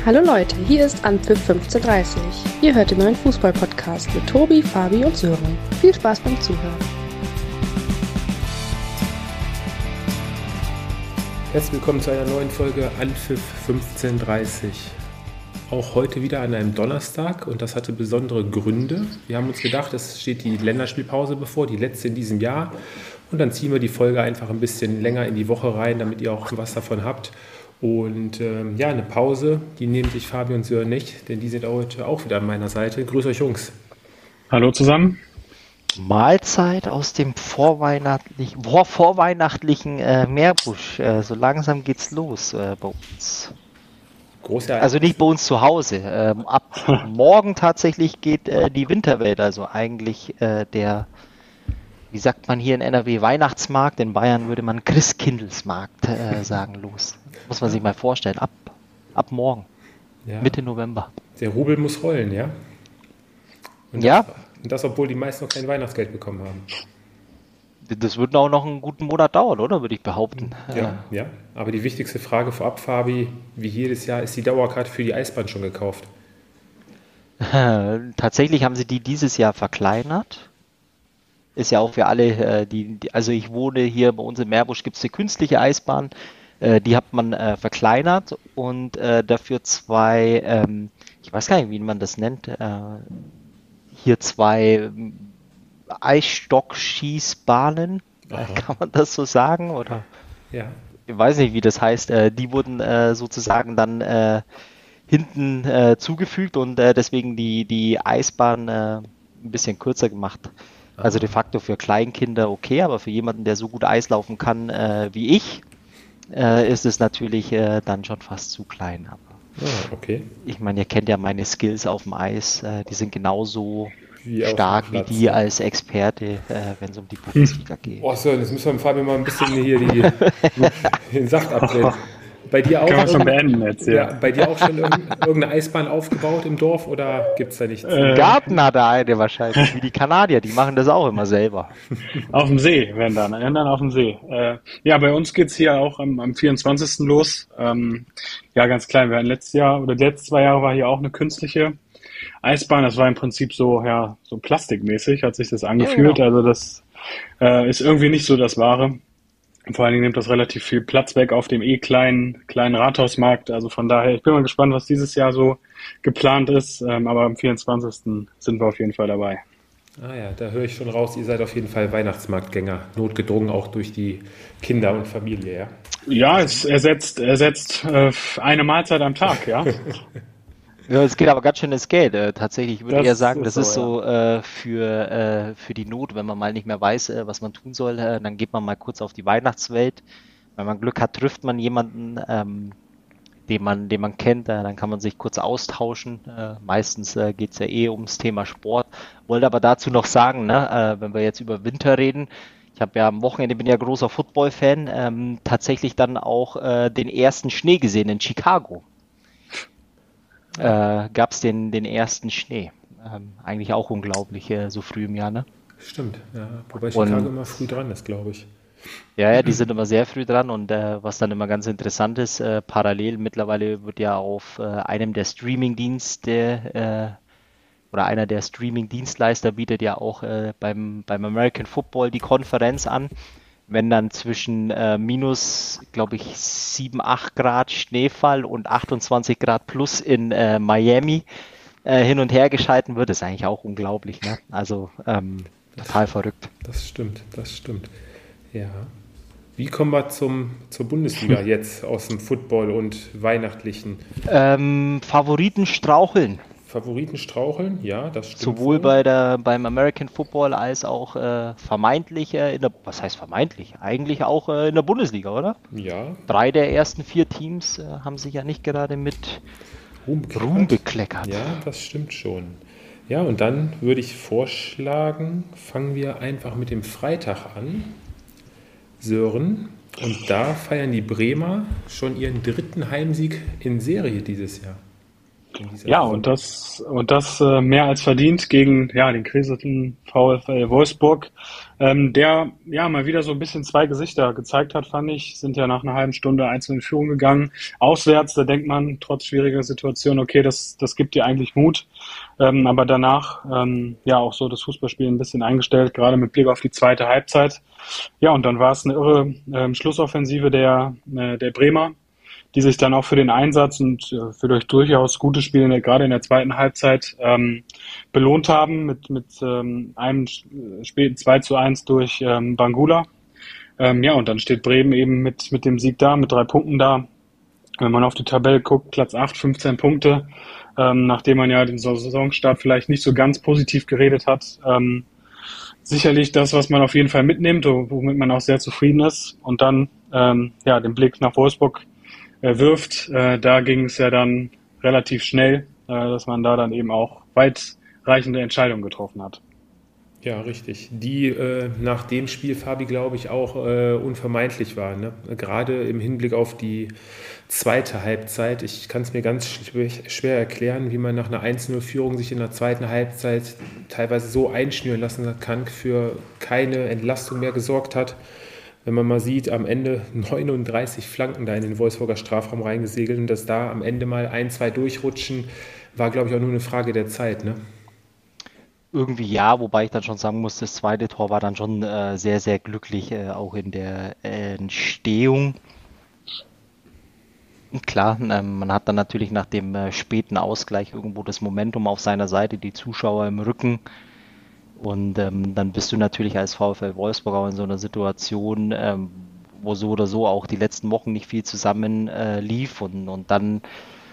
Hallo Leute, hier ist Anpfiff 15:30. Ihr hört den neuen Fußball-Podcast mit Tobi, Fabi und Sören. Viel Spaß beim Zuhören. Herzlich willkommen zu einer neuen Folge Anpfiff 15:30. Auch heute wieder an einem Donnerstag und das hatte besondere Gründe. Wir haben uns gedacht, es steht die Länderspielpause bevor, die letzte in diesem Jahr. Und dann ziehen wir die Folge einfach ein bisschen länger in die Woche rein, damit ihr auch was davon habt. Und eine Pause, die nehmen sich Fabi und Sören nicht, denn die sind heute auch wieder an meiner Seite. Grüß euch Jungs. Hallo zusammen. Mahlzeit aus dem vorweihnachtlichen Meerbusch. So langsam geht's los bei uns. Also nicht bei uns zu Hause. Ab morgen tatsächlich geht die Winterwelt, also eigentlich wie sagt man hier in NRW, Weihnachtsmarkt. In Bayern würde man Christkindlesmarkt sagen, los. Muss man sich mal vorstellen. Ab morgen, Mitte November. Der Rubel muss rollen, ja? Und das, obwohl die meisten noch kein Weihnachtsgeld bekommen haben. Das wird auch noch einen guten Monat dauern, oder? Würde ich behaupten. Ja. Aber die wichtigste Frage vorab, Fabi, wie jedes Jahr, ist die Dauerkarte für die Eisbahn schon gekauft? Tatsächlich haben sie die dieses Jahr verkleinert. Ist ja auch für alle, also ich wohne hier bei uns in Meerbusch, gibt es eine künstliche Eisbahn, die hat man verkleinert und dafür zwei, ich weiß gar nicht, wie man das nennt, hier zwei Eisstockschießbahnen, kann man das so sagen? Oder? Ja. Ich weiß nicht, wie das heißt. Die wurden sozusagen dann hinten zugefügt und deswegen die Eisbahn ein bisschen kürzer gemacht. Also de facto für Kleinkinder okay, aber für jemanden, der so gut Eis laufen kann wie ich, ist es natürlich dann schon fast zu klein. Aber okay. Ich meine, ihr kennt ja meine Skills auf dem Eis, die sind genauso wie stark wie die als Experte, wenn es um die Bundesliga geht. Oh, Sören, jetzt müssen wir dem Fabi mal ein bisschen hier den Sacht abdrehen. Bei dir auch Kann man schon beenden jetzt, ja. Bei dir auch schon irgendeine Eisbahn aufgebaut im Dorf oder gibt es da nichts? Im Garten hat er eine wahrscheinlich, wie die Kanadier, die machen das auch immer selber. Auf dem See, wenn dann auf dem See. Bei uns geht's hier auch am 24. los. Ganz klein, wir hatten letztes Jahr oder die letzten 2 Jahre war hier auch eine künstliche Eisbahn. Das war im Prinzip so plastikmäßig, hat sich das angefühlt. Ja, genau. Also das ist irgendwie nicht so das Wahre. Vor allen Dingen nimmt das relativ viel Platz weg auf dem kleinen Rathausmarkt. Also von daher, ich bin mal gespannt, was dieses Jahr so geplant ist. Aber am 24. sind wir auf jeden Fall dabei. Ah ja, da höre ich schon raus, ihr seid auf jeden Fall Weihnachtsmarktgänger. Notgedrungen auch durch die Kinder und Familie, ja? Ja, es ersetzt eine Mahlzeit am Tag, ja. Ja, es geht aber ganz schön ins Geld. Tatsächlich würde ich eher sagen, das ist so für die Not, wenn man mal nicht mehr weiß, was man tun soll, dann geht man mal kurz auf die Weihnachtswelt. Wenn man Glück hat, trifft man jemanden, den man kennt, dann kann man sich kurz austauschen. Meistens geht es ja ums Thema Sport. Wollte aber dazu noch sagen, wenn wir jetzt über Winter reden, ich habe ja am Wochenende, bin ja großer Football-Fan, tatsächlich dann auch den ersten Schnee gesehen in Chicago. Gab es den ersten Schnee. Eigentlich auch unglaublich, so früh im Jahr, ne? Stimmt, ja. Wobei Chicago immer früh dran ist, glaube ich. Ja, die sind immer sehr früh dran und was dann immer ganz interessant ist, parallel mittlerweile wird ja auf einem der Streaming-Dienste oder einer der Streaming-Dienstleister bietet ja auch beim American Football die Konferenz an. Wenn dann zwischen minus, glaube ich, 7, 8 Grad Schneefall und 28 Grad plus in Miami hin und her geschalten wird, ist eigentlich auch unglaublich, ne? Also total verrückt. Das stimmt. Ja. Wie kommen wir zur Bundesliga jetzt aus dem Football und Weihnachtlichen? Favoriten straucheln, ja, das stimmt. Sowohl beim American Football als auch vermeintlich was heißt vermeintlich? Eigentlich auch in der Bundesliga, oder? Ja. 3 der ersten 4 Teams haben sich ja nicht gerade mit Ruhm bekleckert. Ja, das stimmt schon. Ja, und dann würde ich vorschlagen, fangen wir einfach mit dem Freitag an, Sören. Und da feiern die Bremer schon ihren 3. Heimsieg in Serie dieses Jahr. in dieser Ja, Saison. und das mehr als verdient gegen den kriselnden VfL Wolfsburg, der mal wieder so ein bisschen zwei Gesichter gezeigt hat, fand ich. Sind ja nach einer halben Stunde einzeln in Führung gegangen. Auswärts, da denkt man trotz schwieriger Situation, okay, das gibt dir eigentlich Mut. Aber danach auch so das Fußballspiel ein bisschen eingestellt, gerade mit Blick auf die zweite Halbzeit. Ja, und dann war es eine irre Schlussoffensive der Bremer, die sich dann auch für den Einsatz und für durchaus gute Spiele gerade in der zweiten Halbzeit belohnt haben mit einem späten 2:1 durch Bangula. Und dann steht Bremen eben mit dem Sieg da, mit 3 Punkten da. Wenn man auf die Tabelle guckt, Platz 8, 15 Punkte, nachdem man ja den Saisonstart vielleicht nicht so ganz positiv geredet hat. Sicherlich das, was man auf jeden Fall mitnimmt, womit man auch sehr zufrieden ist. Und dann den Blick nach Wolfsburg wirft. Da ging es ja dann relativ schnell, dass man da dann eben auch weitreichende Entscheidungen getroffen hat. Ja, richtig. Die nach dem Spiel, Fabi, glaube ich, auch unvermeidlich waren. Ne? Gerade im Hinblick auf die zweite Halbzeit. Ich kann es mir ganz schwer erklären, wie man nach einer 1:0-Führung sich in der zweiten Halbzeit teilweise so einschnüren lassen kann, für keine Entlastung mehr gesorgt hat. Wenn man mal sieht, am Ende 39 Flanken da in den Wolfsburger Strafraum reingesegelt und dass da am Ende mal 1, 2 durchrutschen, war, glaube ich, auch nur eine Frage der Zeit, ne? Irgendwie ja, wobei ich dann schon sagen muss, das zweite Tor war dann schon sehr, sehr glücklich, auch in der Entstehung. Und klar, man hat dann natürlich nach dem späten Ausgleich irgendwo das Momentum auf seiner Seite, die Zuschauer im Rücken. Und dann bist du natürlich als VfL Wolfsburg auch in so einer Situation, wo so oder so auch die letzten Wochen nicht viel zusammen lief. Und dann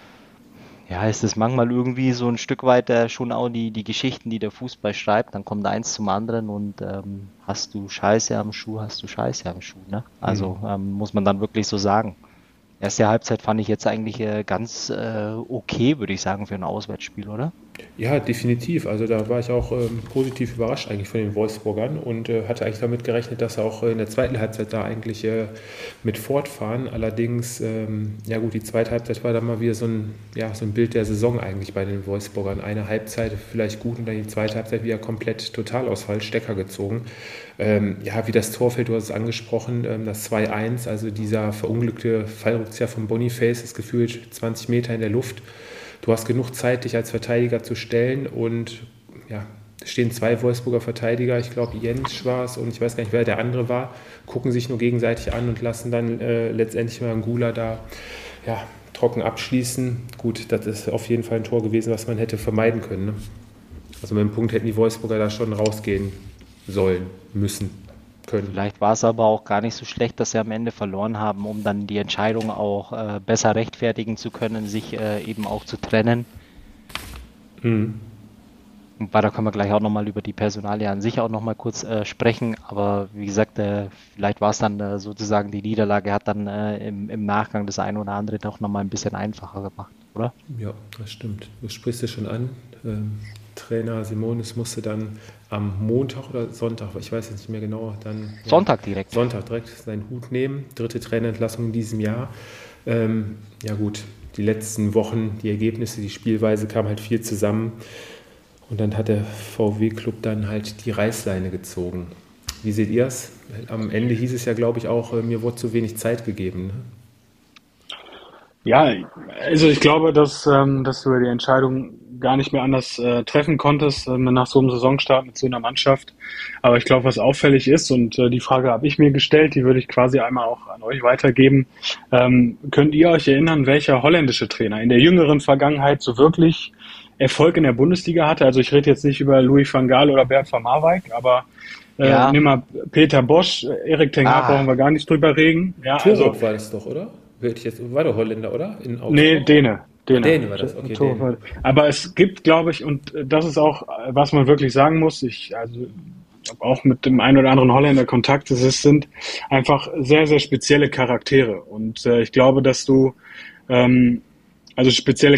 ist es manchmal irgendwie so ein Stück weit schon auch die Geschichten, die der Fußball schreibt. Dann kommt eins zum anderen und hast du Scheiße am Schuh, ne? Also muss man dann wirklich so sagen. Erste Halbzeit fand ich jetzt eigentlich ganz okay, würde ich sagen, für ein Auswärtsspiel, oder? Ja, definitiv. Also da war ich auch positiv überrascht eigentlich von den Wolfsburgern und hatte eigentlich damit gerechnet, dass sie auch in der zweiten Halbzeit da eigentlich mit fortfahren. Allerdings, die zweite Halbzeit war dann mal wieder so ein Bild der Saison eigentlich bei den Wolfsburgern. Eine Halbzeit vielleicht gut und dann die zweite Halbzeit wieder komplett Totalausfall, Stecker gezogen. Wie das Tor fällt, du hast es angesprochen, das 2:1, also dieser verunglückte Fallrückzieher von Boniface ist gefühlt 20 Meter in der Luft. Du hast genug Zeit, dich als Verteidiger zu stellen und es stehen 2 Wolfsburger Verteidiger, ich glaube Jens war es und ich weiß gar nicht, wer der andere war, gucken sich nur gegenseitig an und lassen dann letztendlich mal Bangula da trocken abschließen. Gut, das ist auf jeden Fall ein Tor gewesen, was man hätte vermeiden können. Ne? Also mit dem Punkt hätten die Wolfsburger da schon rausgehen sollen, müssen, können. Vielleicht war es aber auch gar nicht so schlecht, dass sie am Ende verloren haben, um dann die Entscheidung auch besser rechtfertigen zu können, sich eben auch zu trennen. Und da können wir gleich auch nochmal über die Personalie an sich auch nochmal kurz sprechen. Aber wie gesagt, vielleicht war es dann sozusagen, die Niederlage hat dann im Nachgang das eine oder andere doch nochmal ein bisschen einfacher gemacht, oder? Ja, das stimmt. Du sprichst es schon an. Trainer Simonis musste dann am Montag oder Sonntag, ich weiß jetzt nicht mehr genau, dann... Sonntag direkt seinen Hut nehmen. 3. Trainerentlassung in diesem Jahr. Die letzten Wochen, die Ergebnisse, die Spielweise kam halt viel zusammen. Und dann hat der VW-Club dann halt die Reißleine gezogen. Wie seht ihr es? Am Ende hieß es ja, glaube ich, auch, mir wurde zu wenig Zeit gegeben. Ne? Ja, also ich glaube, dass du die Entscheidung gar nicht mehr anders treffen konntest nach so einem Saisonstart mit so einer Mannschaft. Aber ich glaube, was auffällig ist, und die Frage habe ich mir gestellt, die würde ich quasi einmal auch an euch weitergeben. Könnt ihr euch erinnern, welcher holländische Trainer in der jüngeren Vergangenheit so wirklich Erfolg in der Bundesliga hatte? Also ich rede jetzt nicht über Louis van Gaal oder Bert van Marwijk, aber nimm mal Peter Bosz, Erik ten Hag brauchen wir gar nicht drüber reden. Ja, Turok war das doch, oder? War der Holländer, oder? Nee, Däne war das, okay. Däne. Aber es gibt, glaube ich, und das ist auch, was man wirklich sagen muss, auch mit dem einen oder anderen Holländer Kontakt, es sind einfach sehr, sehr spezielle Charaktere. Und ich glaube, dass du, spezielle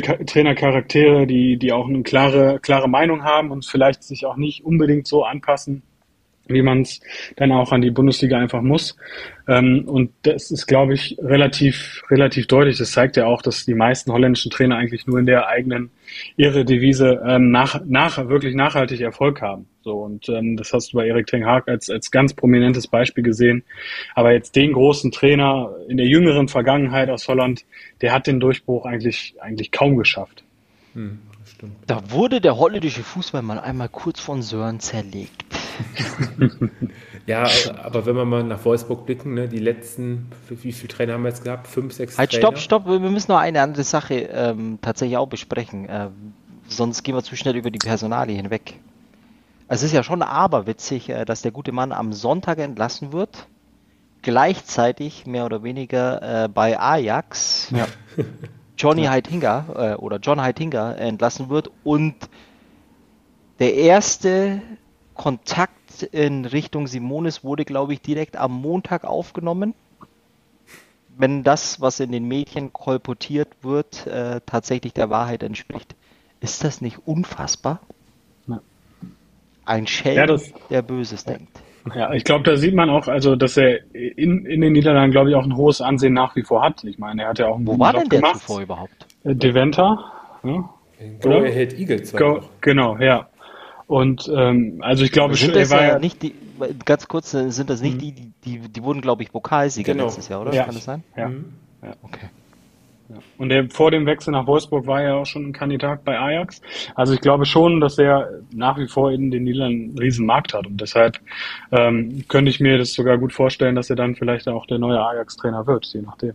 Trainercharaktere, die auch eine klare Meinung haben und vielleicht sich auch nicht unbedingt so anpassen, wie man es dann auch an die Bundesliga einfach muss. Und das ist, glaube ich, relativ deutlich. Das zeigt ja auch, dass die meisten holländischen Trainer eigentlich nur in der eigenen Eredivisie wirklich nachhaltig Erfolg haben. So, und das hast du bei Erik ten Hag als ganz prominentes Beispiel gesehen. Aber jetzt den großen Trainer in der jüngeren Vergangenheit aus Holland, der hat den Durchbruch eigentlich kaum geschafft. Das stimmt. Da wurde der holländische Fußball mal einmal kurz von Sören zerlegt. Ja, aber wenn wir mal nach Wolfsburg blicken, ne, die letzten, wie viele Trainer haben wir jetzt gehabt? 5, 6 halt, Trainer? Stopp, wir müssen noch eine andere Sache tatsächlich auch besprechen. Sonst gehen wir zu schnell über die Personalie hinweg. Es ist ja schon aberwitzig, dass der gute Mann am Sonntag entlassen wird, gleichzeitig mehr oder weniger bei Ajax John Heitinga entlassen wird und der erste Kontakt in Richtung Simonis wurde, glaube ich, direkt am Montag aufgenommen. Wenn das, was in den Medien kolportiert wird, tatsächlich der Wahrheit entspricht. Ist das nicht unfassbar? Ja. Ein Schelm, der Böses denkt. Ja, ich glaube, da sieht man auch, also dass er in den Niederlanden, glaube ich, auch ein hohes Ansehen nach wie vor hat. Ich meine, er hat ja auch einen guten Job gemacht. Wo war denn der zuvor überhaupt? Deventer. Ja. Go Ahead Eagles. Genau, ja. Und also ich glaube schon, er war ja nicht die, ganz kurz, sind das nicht die wurden, glaube ich, Pokalsieger letztes Jahr, oder? Ja. Kann das sein? Ja. Ja. Okay. Ja. Und vor dem Wechsel nach Wolfsburg war er auch schon ein Kandidat bei Ajax. Also ich glaube schon, dass er nach wie vor in den Niederlanden einen riesen Markt hat. Und deshalb könnte ich mir das sogar gut vorstellen, dass er dann vielleicht auch der neue Ajax-Trainer wird, je nachdem.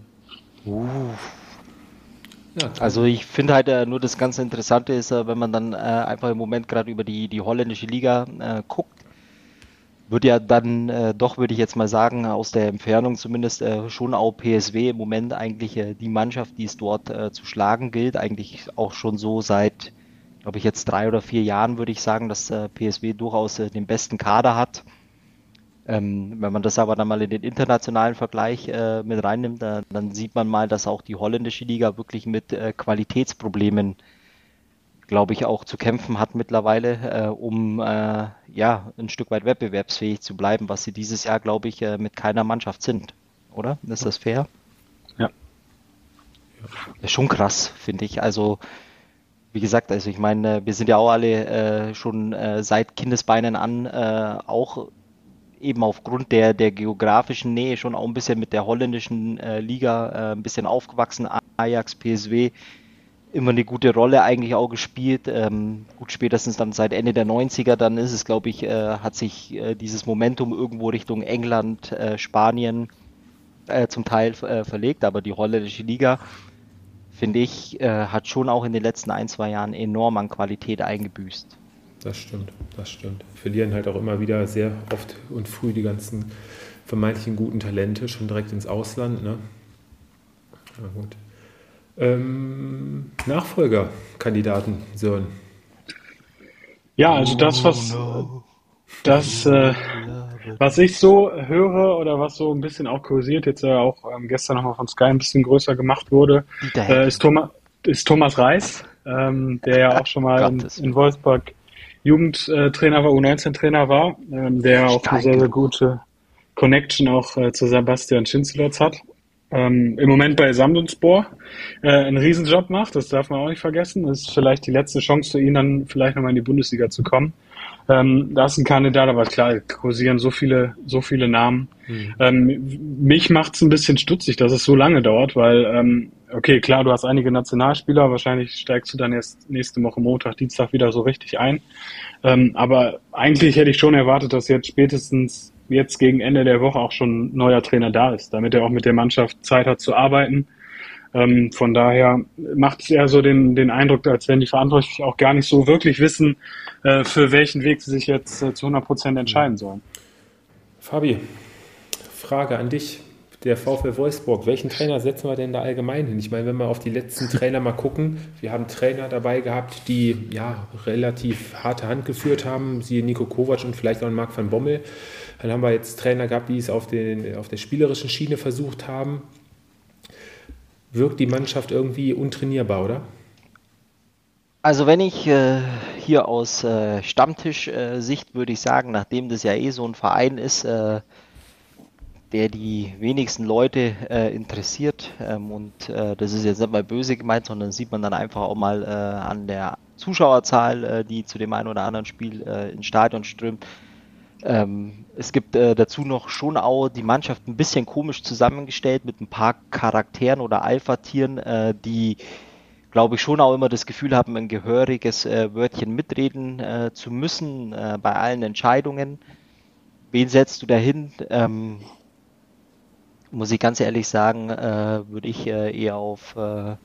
Ja, also ich finde halt nur das ganz Interessante ist, wenn man dann einfach im Moment gerade über die holländische Liga guckt, wird ja dann doch, würde ich jetzt mal sagen, aus der Entfernung zumindest schon auch PSW im Moment eigentlich die Mannschaft, die es dort zu schlagen gilt. Eigentlich auch schon so seit, glaube ich, jetzt 3 oder 4 Jahren würde ich sagen, dass PSW durchaus den besten Kader hat. Wenn man das aber dann mal in den internationalen Vergleich mit reinnimmt, dann sieht man mal, dass auch die holländische Liga wirklich mit Qualitätsproblemen, glaube ich, auch zu kämpfen hat mittlerweile, um ein Stück weit wettbewerbsfähig zu bleiben, was sie dieses Jahr, glaube ich, mit keiner Mannschaft sind. Oder? Ist das fair? Ja. Das ist schon krass, finde ich. Also, wie gesagt, also ich meine, wir sind ja auch alle schon seit Kindesbeinen an auch eben aufgrund der geografischen Nähe schon auch ein bisschen mit der holländischen Liga ein bisschen aufgewachsen. Ajax, PSW, immer eine gute Rolle eigentlich auch gespielt. Gut, spätestens dann seit Ende der 90er, dann ist es, glaube ich, hat sich dieses Momentum irgendwo Richtung England, Spanien zum Teil verlegt. Aber die holländische Liga, finde ich, hat schon auch in den letzten 1-2 Jahren enorm an Qualität eingebüßt. Das stimmt. Verlieren halt auch immer wieder sehr oft und früh die ganzen vermeintlichen guten Talente schon direkt ins Ausland. Ne? Na gut. Nachfolgerkandidaten, Sören. Ja, also was ich so höre oder was so ein bisschen auch kursiert, jetzt auch gestern nochmal von Sky ein bisschen größer gemacht wurde, ist Thomas Reis, der ja auch schon mal in Wolfsburg Jugendtrainer war, U19-Trainer war, der auch eine sehr, sehr gute Connection auch zu Sebastian Schinzelotz hat. Im Moment bei Samsunspor einen Riesenjob macht, das darf man auch nicht vergessen. Das ist vielleicht die letzte Chance für ihn, dann vielleicht nochmal in die Bundesliga zu kommen. Da ist ein Kandidat, aber klar, kursieren so viele Namen. Mich macht es ein bisschen stutzig, dass es so lange dauert, weil, okay, klar, du hast einige Nationalspieler, wahrscheinlich steigst du dann erst nächste Woche Montag, Dienstag wieder so richtig ein. Aber eigentlich hätte ich schon erwartet, dass jetzt spätestens jetzt gegen Ende der Woche auch schon ein neuer Trainer da ist, damit er auch mit der Mannschaft Zeit hat zu arbeiten. Von daher macht es eher so den Eindruck, als wenn die Verantwortlichen auch gar nicht so wirklich wissen, für welchen Weg sie sich jetzt zu 100% entscheiden sollen. Fabi, Frage an dich. Der VfL Wolfsburg, welchen Trainer setzen wir denn da allgemein hin? Ich meine, wenn wir auf die letzten Trainer mal gucken, wir haben Trainer dabei gehabt, die ja relativ harte Hand geführt haben, siehe Nico Kovac und vielleicht auch Marc van Bommel. Dann haben wir jetzt Trainer gehabt, die es auf der spielerischen Schiene versucht haben. Wirkt die Mannschaft irgendwie untrainierbar, oder? Also wenn ich hier aus Stammtisch-Sicht würde ich sagen, nachdem das ja so ein Verein ist, der die wenigsten Leute interessiert, und das ist jetzt nicht mal böse gemeint, sondern sieht man dann einfach auch mal an der Zuschauerzahl, die zu dem einen oder anderen Spiel ins Stadion strömt. Es gibt dazu noch schon auch die Mannschaft ein bisschen komisch zusammengestellt mit ein paar Charakteren oder Alpha-Tieren, die, glaube ich, schon auch immer das Gefühl haben, ein gehöriges Wörtchen mitreden zu müssen bei allen Entscheidungen. Wen setzt du dahin? Muss ich ganz ehrlich sagen, würde ich eher auf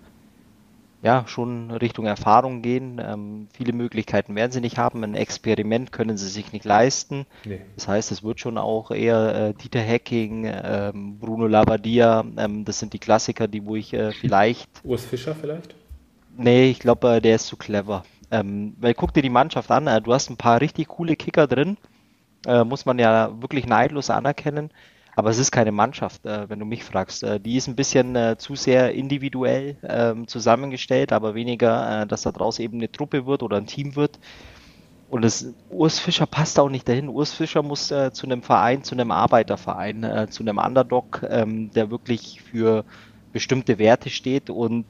schon Richtung Erfahrung gehen. Viele Möglichkeiten werden sie nicht haben. Ein Experiment können sie sich nicht leisten. Nee. Das heißt, es wird schon auch eher Dieter Hecking, Bruno Labbadia. Das sind die Klassiker, wo ich vielleicht... Urs Fischer vielleicht? Nee, ich glaube, der ist zu clever. Weil guck dir die Mannschaft an. Du hast ein paar richtig coole Kicker drin. Muss man ja wirklich neidlos anerkennen. Aber es ist keine Mannschaft, wenn du mich fragst. Die ist ein bisschen zu sehr individuell zusammengestellt, aber weniger, dass da draus eben eine Truppe wird oder ein Team wird. Und Urs Fischer passt auch nicht dahin. Urs Fischer muss zu einem Verein, zu einem Arbeiterverein, zu einem Underdog, der wirklich für bestimmte Werte steht. Und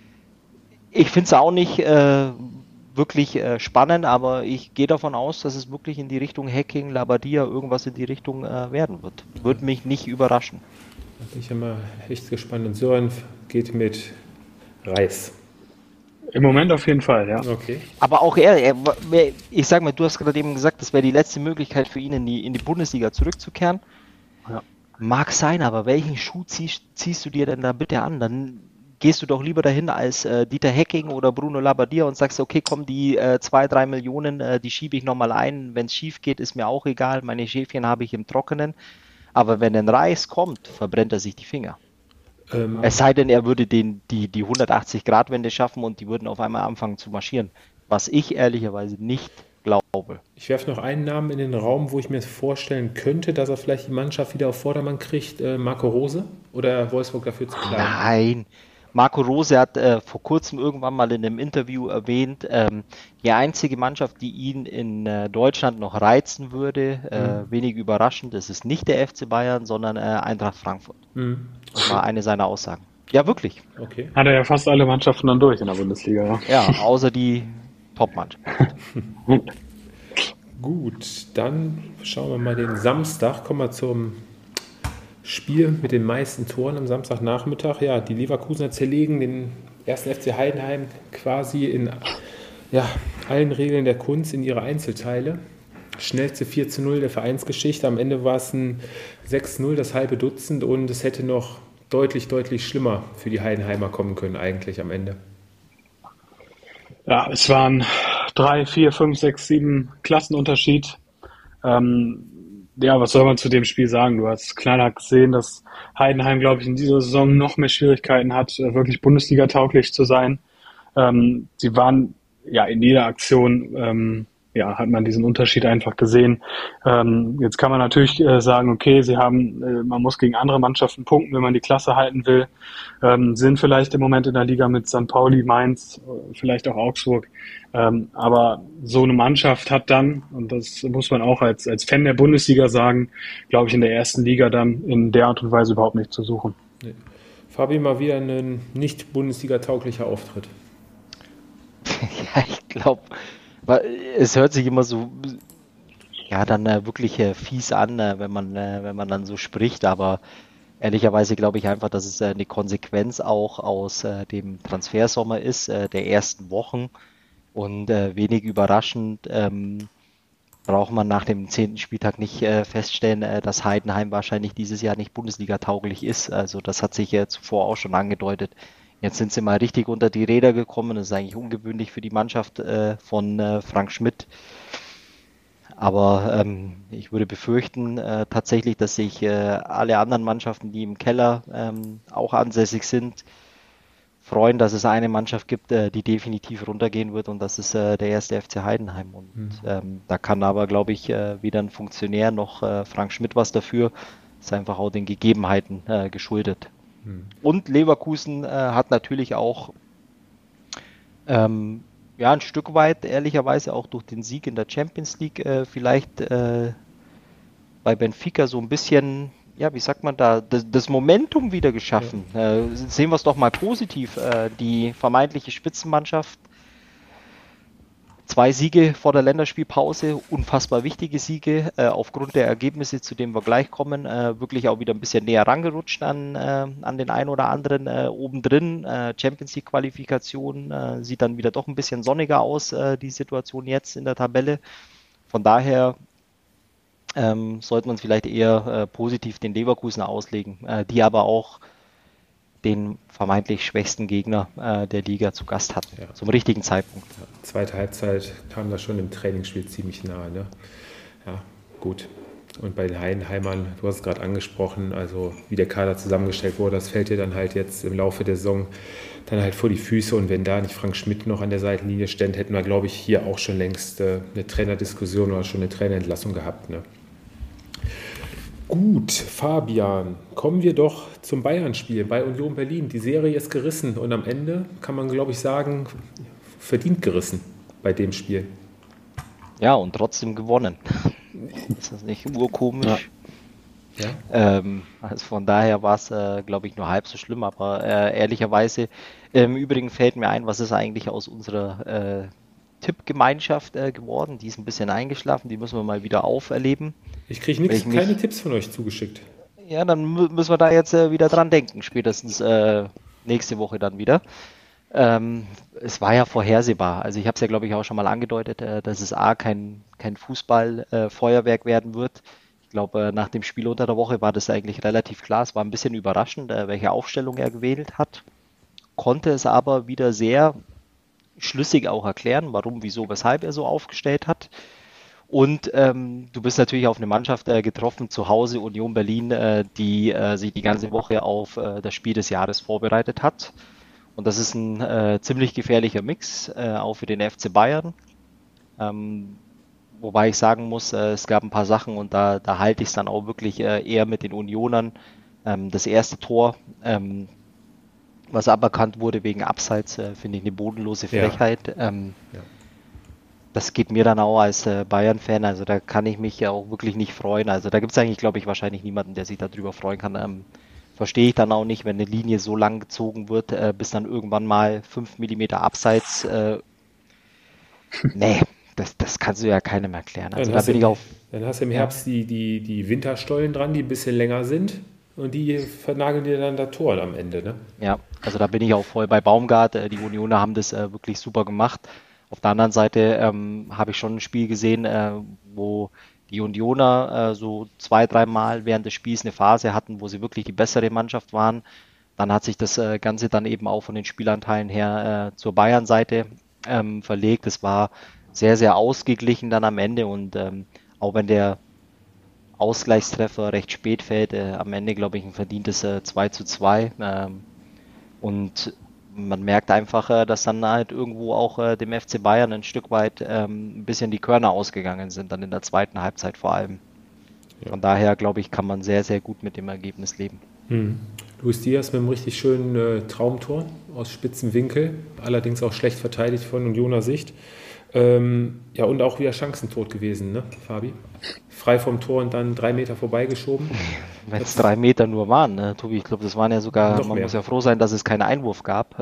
ich finde es auch nicht wirklich spannend, aber ich gehe davon aus, dass es wirklich in die Richtung Hacking, Labbadia, irgendwas in die Richtung werden wird. Würde mich nicht überraschen. Da bin ich immer echt gespannt. Und Sören geht mit Reis. Im Moment auf jeden Fall, ja. Okay. Aber auch ich sag mal, du hast gerade eben gesagt, das wäre die letzte Möglichkeit für ihn, in die Bundesliga zurückzukehren. Ja. Mag sein, aber welchen Schuh ziehst du dir denn da bitte an? Dann gehst du doch lieber dahin als Dieter Hecking oder Bruno Labbadia und sagst, okay, komm, die 2-3 Millionen, die schiebe ich nochmal ein. Wenn es schief geht, ist mir auch egal. Meine Schäfchen habe ich im Trockenen. Aber wenn ein Reis kommt, verbrennt er sich die Finger. Es sei denn, er würde die 180-Grad-Wende schaffen und die würden auf einmal anfangen zu marschieren. Was ich ehrlicherweise nicht glaube. Ich werfe noch einen Namen in den Raum, wo ich mir vorstellen könnte, dass er vielleicht die Mannschaft wieder auf Vordermann kriegt. Marco Rose oder Wolfsburg dafür zu klein? Nein. Marco Rose hat vor kurzem irgendwann mal in einem Interview erwähnt, die einzige Mannschaft, die ihn in Deutschland noch reizen würde, wenig überraschend, das ist nicht der FC Bayern, sondern Eintracht Frankfurt. Das war eine seiner Aussagen. Ja, wirklich. Okay. Hat er ja fast alle Mannschaften dann durch in der Bundesliga. Ja, außer die Top-Mannschaft. Gut, dann schauen wir mal den Samstag. Kommen wir zum Spiel mit den meisten Toren am Samstagnachmittag. Ja, die Leverkusener zerlegen den ersten FC Heidenheim quasi in allen Regeln der Kunst in ihre Einzelteile. Schnellste 4:0 der Vereinsgeschichte. Am Ende war es ein 6:0, das halbe Dutzend, und es hätte noch deutlich, deutlich schlimmer für die Heidenheimer kommen können eigentlich am Ende. Ja, es waren 3, 4, 5, 6, 7 Klassenunterschied. Ja, was soll man zu dem Spiel sagen? Du hast klar gesehen, dass Heidenheim, glaube ich, in dieser Saison noch mehr Schwierigkeiten hat, wirklich Bundesliga-tauglich zu sein. Sie waren ja in jeder Aktion, hat man diesen Unterschied einfach gesehen. Jetzt kann man natürlich sagen, okay, man muss gegen andere Mannschaften punkten, wenn man die Klasse halten will. Sind vielleicht im Moment in der Liga mit St. Pauli, Mainz, vielleicht auch Augsburg. Aber so eine Mannschaft hat dann, und das muss man auch als Fan der Bundesliga sagen, glaube ich, in der ersten Liga dann in der Art und Weise überhaupt nicht zu suchen. Nee. Fabi, mal wieder ein nicht Bundesliga-tauglicher Auftritt. Ja, ich glaube, es hört sich immer so dann wirklich fies an, wenn man dann so spricht, aber ehrlicherweise glaube ich einfach, dass es eine Konsequenz auch aus dem Transfersommer ist, der ersten Wochen, und wenig überraschend braucht man nach dem 10. Spieltag nicht feststellen, dass Heidenheim wahrscheinlich dieses Jahr nicht Bundesliga-tauglich ist. Also das hat sich zuvor auch schon angedeutet. Jetzt sind sie mal richtig unter die Räder gekommen. Das ist eigentlich ungewöhnlich für die Mannschaft von Frank Schmidt. Aber ich würde befürchten tatsächlich, dass sich alle anderen Mannschaften, die im Keller auch ansässig sind, freuen, dass es eine Mannschaft gibt, die definitiv runtergehen wird, und das ist der erste FC Heidenheim. Und da kann aber, glaube ich, weder ein Funktionär noch Frank Schmidt was dafür. Das ist einfach auch den Gegebenheiten geschuldet. Und Leverkusen hat natürlich auch Ja, ein Stück weit, ehrlicherweise auch durch den Sieg in der Champions League, vielleicht bei Benfica so ein bisschen, ja, wie sagt man da, das Momentum wieder geschaffen. Sehen wir es doch mal positiv. Die vermeintliche Spitzenmannschaft, 2 Siege vor der Länderspielpause, unfassbar wichtige Siege, aufgrund der Ergebnisse, zu denen wir gleich kommen, wirklich auch wieder ein bisschen näher rangerutscht an den einen oder anderen obendrin. Champions League Qualifikation sieht dann wieder doch ein bisschen sonniger aus, die Situation jetzt in der Tabelle. Von daher sollte man es vielleicht eher positiv den Leverkusen auslegen, die aber auch den vermeintlich schwächsten Gegner der Liga zu Gast hatten, zum richtigen Zeitpunkt. Ja, zweite Halbzeit kam da schon im Trainingsspiel ziemlich nahe. Ne? Ja, gut. Und bei den Heidenheimern, du hast es gerade angesprochen, also wie der Kader zusammengestellt wurde, das fällt dir dann halt jetzt im Laufe der Saison dann halt vor die Füße. Und wenn da nicht Frank Schmidt noch an der Seitenlinie stand, hätten wir, glaube ich, hier auch schon längst eine Trainerdiskussion oder schon eine Trainerentlassung gehabt. Ne? Gut, Fabian, kommen wir doch zum Bayern-Spiel bei Union Berlin. Die Serie ist gerissen und am Ende kann man, glaube ich, sagen, verdient gerissen bei dem Spiel. Ja, und trotzdem gewonnen. Ist das nicht urkomisch? Ja. Also von daher war es, glaube ich, nur halb so schlimm, aber ehrlicherweise, im Übrigen fällt mir ein, was ist eigentlich aus unserer Tippgemeinschaft geworden? Die ist ein bisschen eingeschlafen, die müssen wir mal wieder auferleben. Ich kriege keine Tipps von euch zugeschickt. Ja, dann müssen wir da jetzt wieder dran denken, spätestens nächste Woche dann wieder. Es war ja vorhersehbar. Also ich habe es ja, glaube ich, auch schon mal angedeutet, dass es kein Fußballfeuerwerk werden wird. Ich glaube, nach dem Spiel unter der Woche war das eigentlich relativ klar. Es war ein bisschen überraschend, welche Aufstellung er gewählt hat. Konnte es aber wieder sehr schlüssig auch erklären, warum, wieso, weshalb er so aufgestellt hat. Und du bist natürlich auf eine Mannschaft getroffen, zu Hause Union Berlin, die sich die ganze Woche auf das Spiel des Jahres vorbereitet hat. Und das ist ein ziemlich gefährlicher Mix, auch für den FC Bayern. Wobei ich sagen muss, es gab ein paar Sachen und da halte ich es dann auch wirklich eher mit den Unionern. Das erste Tor, was aberkannt wurde wegen Abseits, finde ich eine bodenlose Frechheit. Ja. Das geht mir dann auch als Bayern-Fan, also da kann ich mich ja auch wirklich nicht freuen. Also da gibt es eigentlich, glaube ich, wahrscheinlich niemanden, der sich darüber freuen kann. Verstehe ich dann auch nicht, wenn eine Linie so lang gezogen wird, bis dann irgendwann mal 5 mm Abseits. Nee, das kannst du ja keinem erklären. Also dann hast du im Herbst die Winterstollen dran, die ein bisschen länger sind. Und die vernageln dir dann das Tor am Ende, ne? Ja, also da bin ich auch voll bei Baumgart. Die Unioner haben das wirklich super gemacht. Auf der anderen Seite habe ich schon ein Spiel gesehen, wo die Unioner so 2-3 Mal während des Spiels eine Phase hatten, wo sie wirklich die bessere Mannschaft waren. Dann hat sich das Ganze dann eben auch von den Spielanteilen her zur Bayern-Seite verlegt. Es war sehr, sehr ausgeglichen dann am Ende und auch wenn der Ausgleichstreffer recht spät fällt, am Ende, glaube ich, ein verdientes 2:2. Und man merkt einfach, dass dann halt irgendwo auch dem FC Bayern ein Stück weit ein bisschen die Körner ausgegangen sind, dann in der zweiten Halbzeit vor allem. Ja. Von daher, glaube ich, kann man sehr, sehr gut mit dem Ergebnis leben. Luis Diaz mit einem richtig schönen Traumtor aus spitzem Winkel, allerdings auch schlecht verteidigt von Unioner Sicht. Ja, und auch wieder chancentot gewesen, ne, Fabi? Frei vom Tor und dann 3 Meter vorbeigeschoben. Wenn es 3 Meter nur waren, ne, Tobi, ich glaube, das waren ja sogar, man mehr. Muss ja froh sein, dass es keinen Einwurf gab.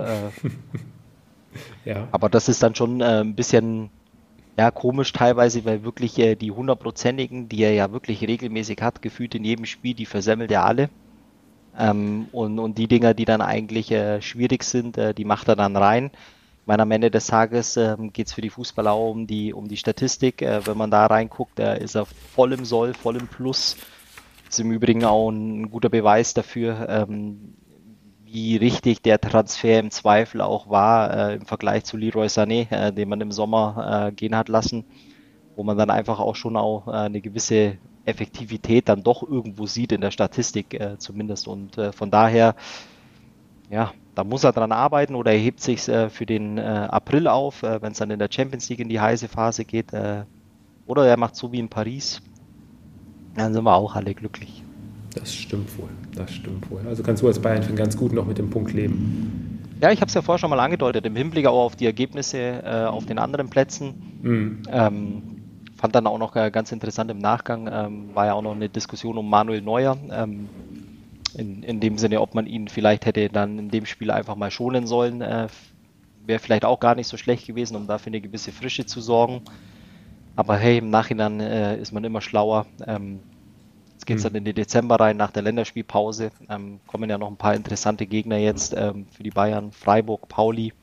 Ja. Aber das ist dann schon ein bisschen komisch teilweise, weil wirklich die 100%igen, die er ja wirklich regelmäßig hat, gefühlt in jedem Spiel, die versemmelt er alle. Und die Dinger, die dann eigentlich schwierig sind, die macht er dann rein. Ich meine, am Ende des Tages geht es für die Fußballer auch um die Statistik. Wenn man da reinguckt, ist er voll im Soll, voll im Plus. Ist im Übrigen auch ein guter Beweis dafür, wie richtig der Transfer im Zweifel auch war im Vergleich zu Leroy Sané, den man im Sommer gehen hat lassen, wo man dann einfach auch schon auch eine gewisse Effektivität dann doch irgendwo sieht in der Statistik zumindest. Und von daher, ja, da muss er dran arbeiten oder er hebt sich für den April auf, wenn es dann in der Champions League in die heiße Phase geht. Oder er macht so wie in Paris. Dann sind wir auch alle glücklich. Das stimmt wohl. Also kannst du als Bayern-Fan ganz gut noch mit dem Punkt leben. Ja, ich habe es ja vorher schon mal angedeutet, im Hinblick auch auf die Ergebnisse auf den anderen Plätzen. Fand dann auch noch ganz interessant im Nachgang, war ja auch noch eine Diskussion um Manuel Neuer. In dem Sinne, ob man ihn vielleicht hätte dann in dem Spiel einfach mal schonen sollen, wäre vielleicht auch gar nicht so schlecht gewesen, um dafür eine gewisse Frische zu sorgen. Aber hey, im Nachhinein ist man immer schlauer. Jetzt geht es dann in den Dezember rein, nach der Länderspielpause. Kommen ja noch ein paar interessante Gegner jetzt für die Bayern, Freiburg, Pauli.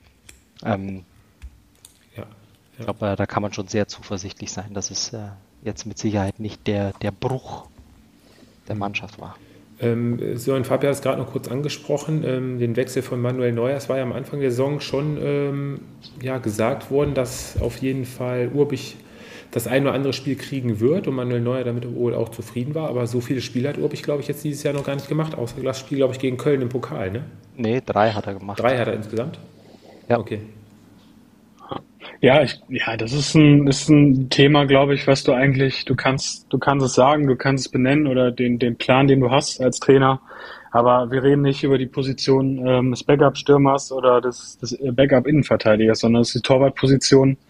Ich glaube, da kann man schon sehr zuversichtlich sein, dass es jetzt mit Sicherheit nicht der Bruch der Mannschaft war. Sören Fabian hat es gerade noch kurz angesprochen, den Wechsel von Manuel Neuer. Es war ja am Anfang der Saison schon gesagt worden, dass auf jeden Fall Urbich das ein oder andere Spiel kriegen wird und Manuel Neuer damit wohl auch zufrieden war. Aber so viele Spiele hat Urbich, glaube ich, jetzt dieses Jahr noch gar nicht gemacht, außer das Spiel, glaube ich, gegen Köln im Pokal, ne? Nee, 3 hat er gemacht. 3 hat er insgesamt? Ja. Okay. Ja, das ist ein Thema, glaube ich, was du kannst es sagen, du kannst es benennen oder den Plan, den du hast als Trainer. Aber wir reden nicht über die Position des Backup-Stürmers oder des Backup-Innenverteidigers, sondern es ist die Torwartposition.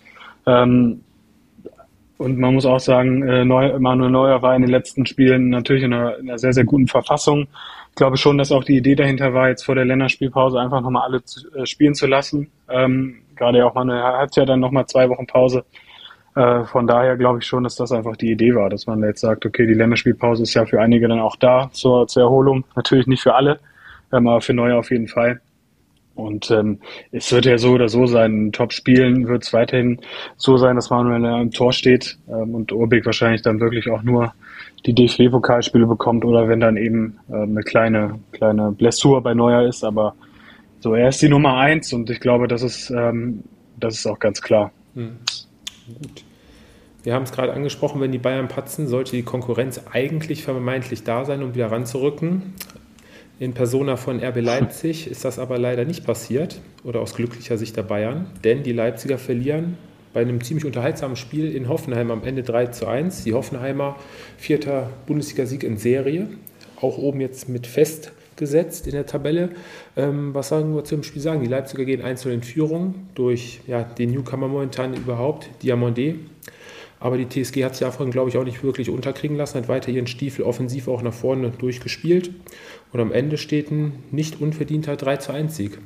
Und man muss auch sagen, Manuel Neuer war in den letzten Spielen natürlich in einer sehr, sehr guten Verfassung. Ich glaube schon, dass auch die Idee dahinter war, jetzt vor der Länderspielpause einfach nochmal alle spielen zu lassen. Gerade auch Manuel hat ja dann nochmal 2 Wochen Pause. Von daher glaube ich schon, dass das einfach die Idee war, dass man jetzt sagt, okay, die Länderspielpause ist ja für einige dann auch da zur Erholung. Natürlich nicht für alle, aber für Neuer auf jeden Fall. Und es wird ja so oder so sein, in Top-Spielen wird es weiterhin so sein, dass Manuel im Tor steht und Urbik wahrscheinlich dann wirklich auch nur die DFB-Pokalspiele bekommt oder wenn dann eben eine kleine Blessur bei Neuer ist. Aber so, er ist die Nummer 1 und ich glaube, das ist auch ganz klar. Gut. Wir haben es gerade angesprochen, wenn die Bayern patzen, sollte die Konkurrenz eigentlich vermeintlich da sein, um wieder ranzurücken. In Persona von RB Leipzig ist das aber leider nicht passiert oder aus glücklicher Sicht der Bayern, denn die Leipziger verlieren bei einem ziemlich unterhaltsamen Spiel in Hoffenheim am Ende 3:1. Die Hoffenheimer 4. Bundesliga-Sieg in Serie, auch oben jetzt mit festgesetzt in der Tabelle. Was sagen wir zu dem Spiel sagen? Die Leipziger gehen 1:0 in Führung durch den Newcomer momentan überhaupt, Diamandé. Aber die TSG hat sich davon, glaube ich, auch nicht wirklich unterkriegen lassen, hat weiter ihren Stiefel offensiv auch nach vorne durchgespielt. Und am Ende steht ein nicht unverdienter 3:1-Sieg.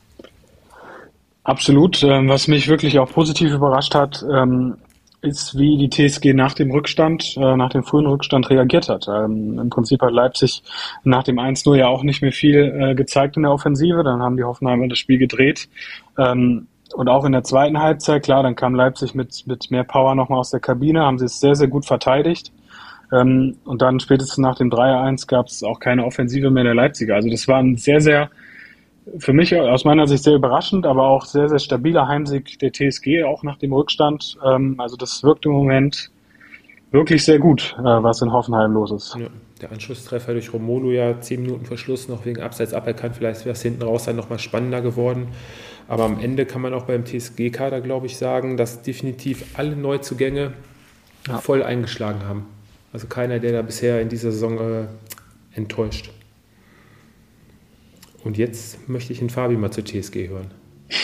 Absolut. Was mich wirklich auch positiv überrascht hat, ist, wie die TSG nach dem frühen Rückstand reagiert hat. Im Prinzip hat Leipzig nach dem 1:0 ja auch nicht mehr viel gezeigt in der Offensive. Dann haben die Hoffenheimer das Spiel gedreht. Und auch in der zweiten Halbzeit, klar, dann kam Leipzig mit mehr Power nochmal aus der Kabine, haben sie es sehr, sehr gut verteidigt. Und dann spätestens nach dem 3:1 gab es auch keine Offensive mehr der Leipziger. Also das war ein sehr, sehr, für mich aus meiner Sicht sehr überraschend, aber auch sehr, sehr stabiler Heimsieg der TSG, auch nach dem Rückstand. Also das wirkt im Moment wirklich sehr gut, was in Hoffenheim los ist. Ja, der Anschlusstreffer durch Romolo, 10 Minuten Verschluss noch wegen Abseits aberkannt. Vielleicht wäre es hinten raus dann nochmal spannender geworden. Aber am Ende kann man auch beim TSG-Kader, glaube ich, sagen, dass definitiv alle Neuzugänge voll eingeschlagen haben. Also keiner, der da bisher in dieser Saison enttäuscht. Und jetzt möchte ich den Fabi mal zur TSG hören.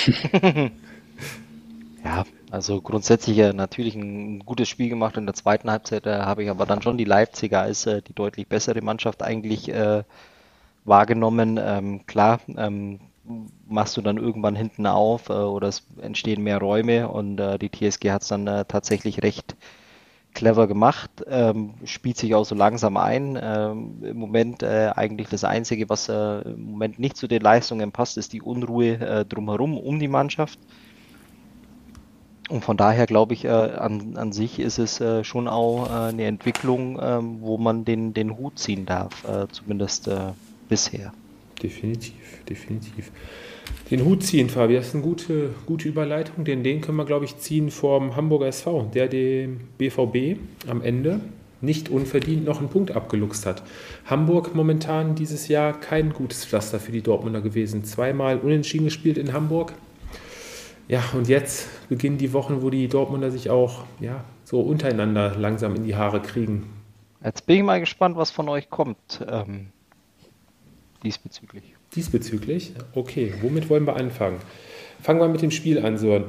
Ja, also grundsätzlich natürlich ein gutes Spiel gemacht. In der zweiten Halbzeit habe ich aber dann schon die Leipziger als die deutlich bessere Mannschaft eigentlich wahrgenommen. Klar, machst du dann irgendwann hinten auf oder es entstehen mehr Räume und die TSG hat es dann tatsächlich recht clever gemacht, spielt sich auch so langsam ein. Im Moment eigentlich das Einzige, was im Moment nicht zu den Leistungen passt, ist die Unruhe drumherum um die Mannschaft. Und von daher glaube ich, an sich ist es schon auch eine Entwicklung, wo man den Hut ziehen darf, zumindest bisher. Definitiv. Den Hut ziehen, Fabi, das ist eine gute Überleitung, denn den können wir, glaube ich, ziehen vom Hamburger SV, der dem BVB am Ende nicht unverdient noch einen Punkt abgeluchst hat. Hamburg momentan dieses Jahr kein gutes Pflaster für die Dortmunder gewesen. 2-mal unentschieden gespielt in Hamburg. Ja, und jetzt beginnen die Wochen, wo die Dortmunder sich auch so untereinander langsam in die Haare kriegen. Jetzt bin ich mal gespannt, was von euch kommt diesbezüglich. Diesbezüglich? Okay, womit wollen wir anfangen? Fangen wir mit dem Spiel an, Sören.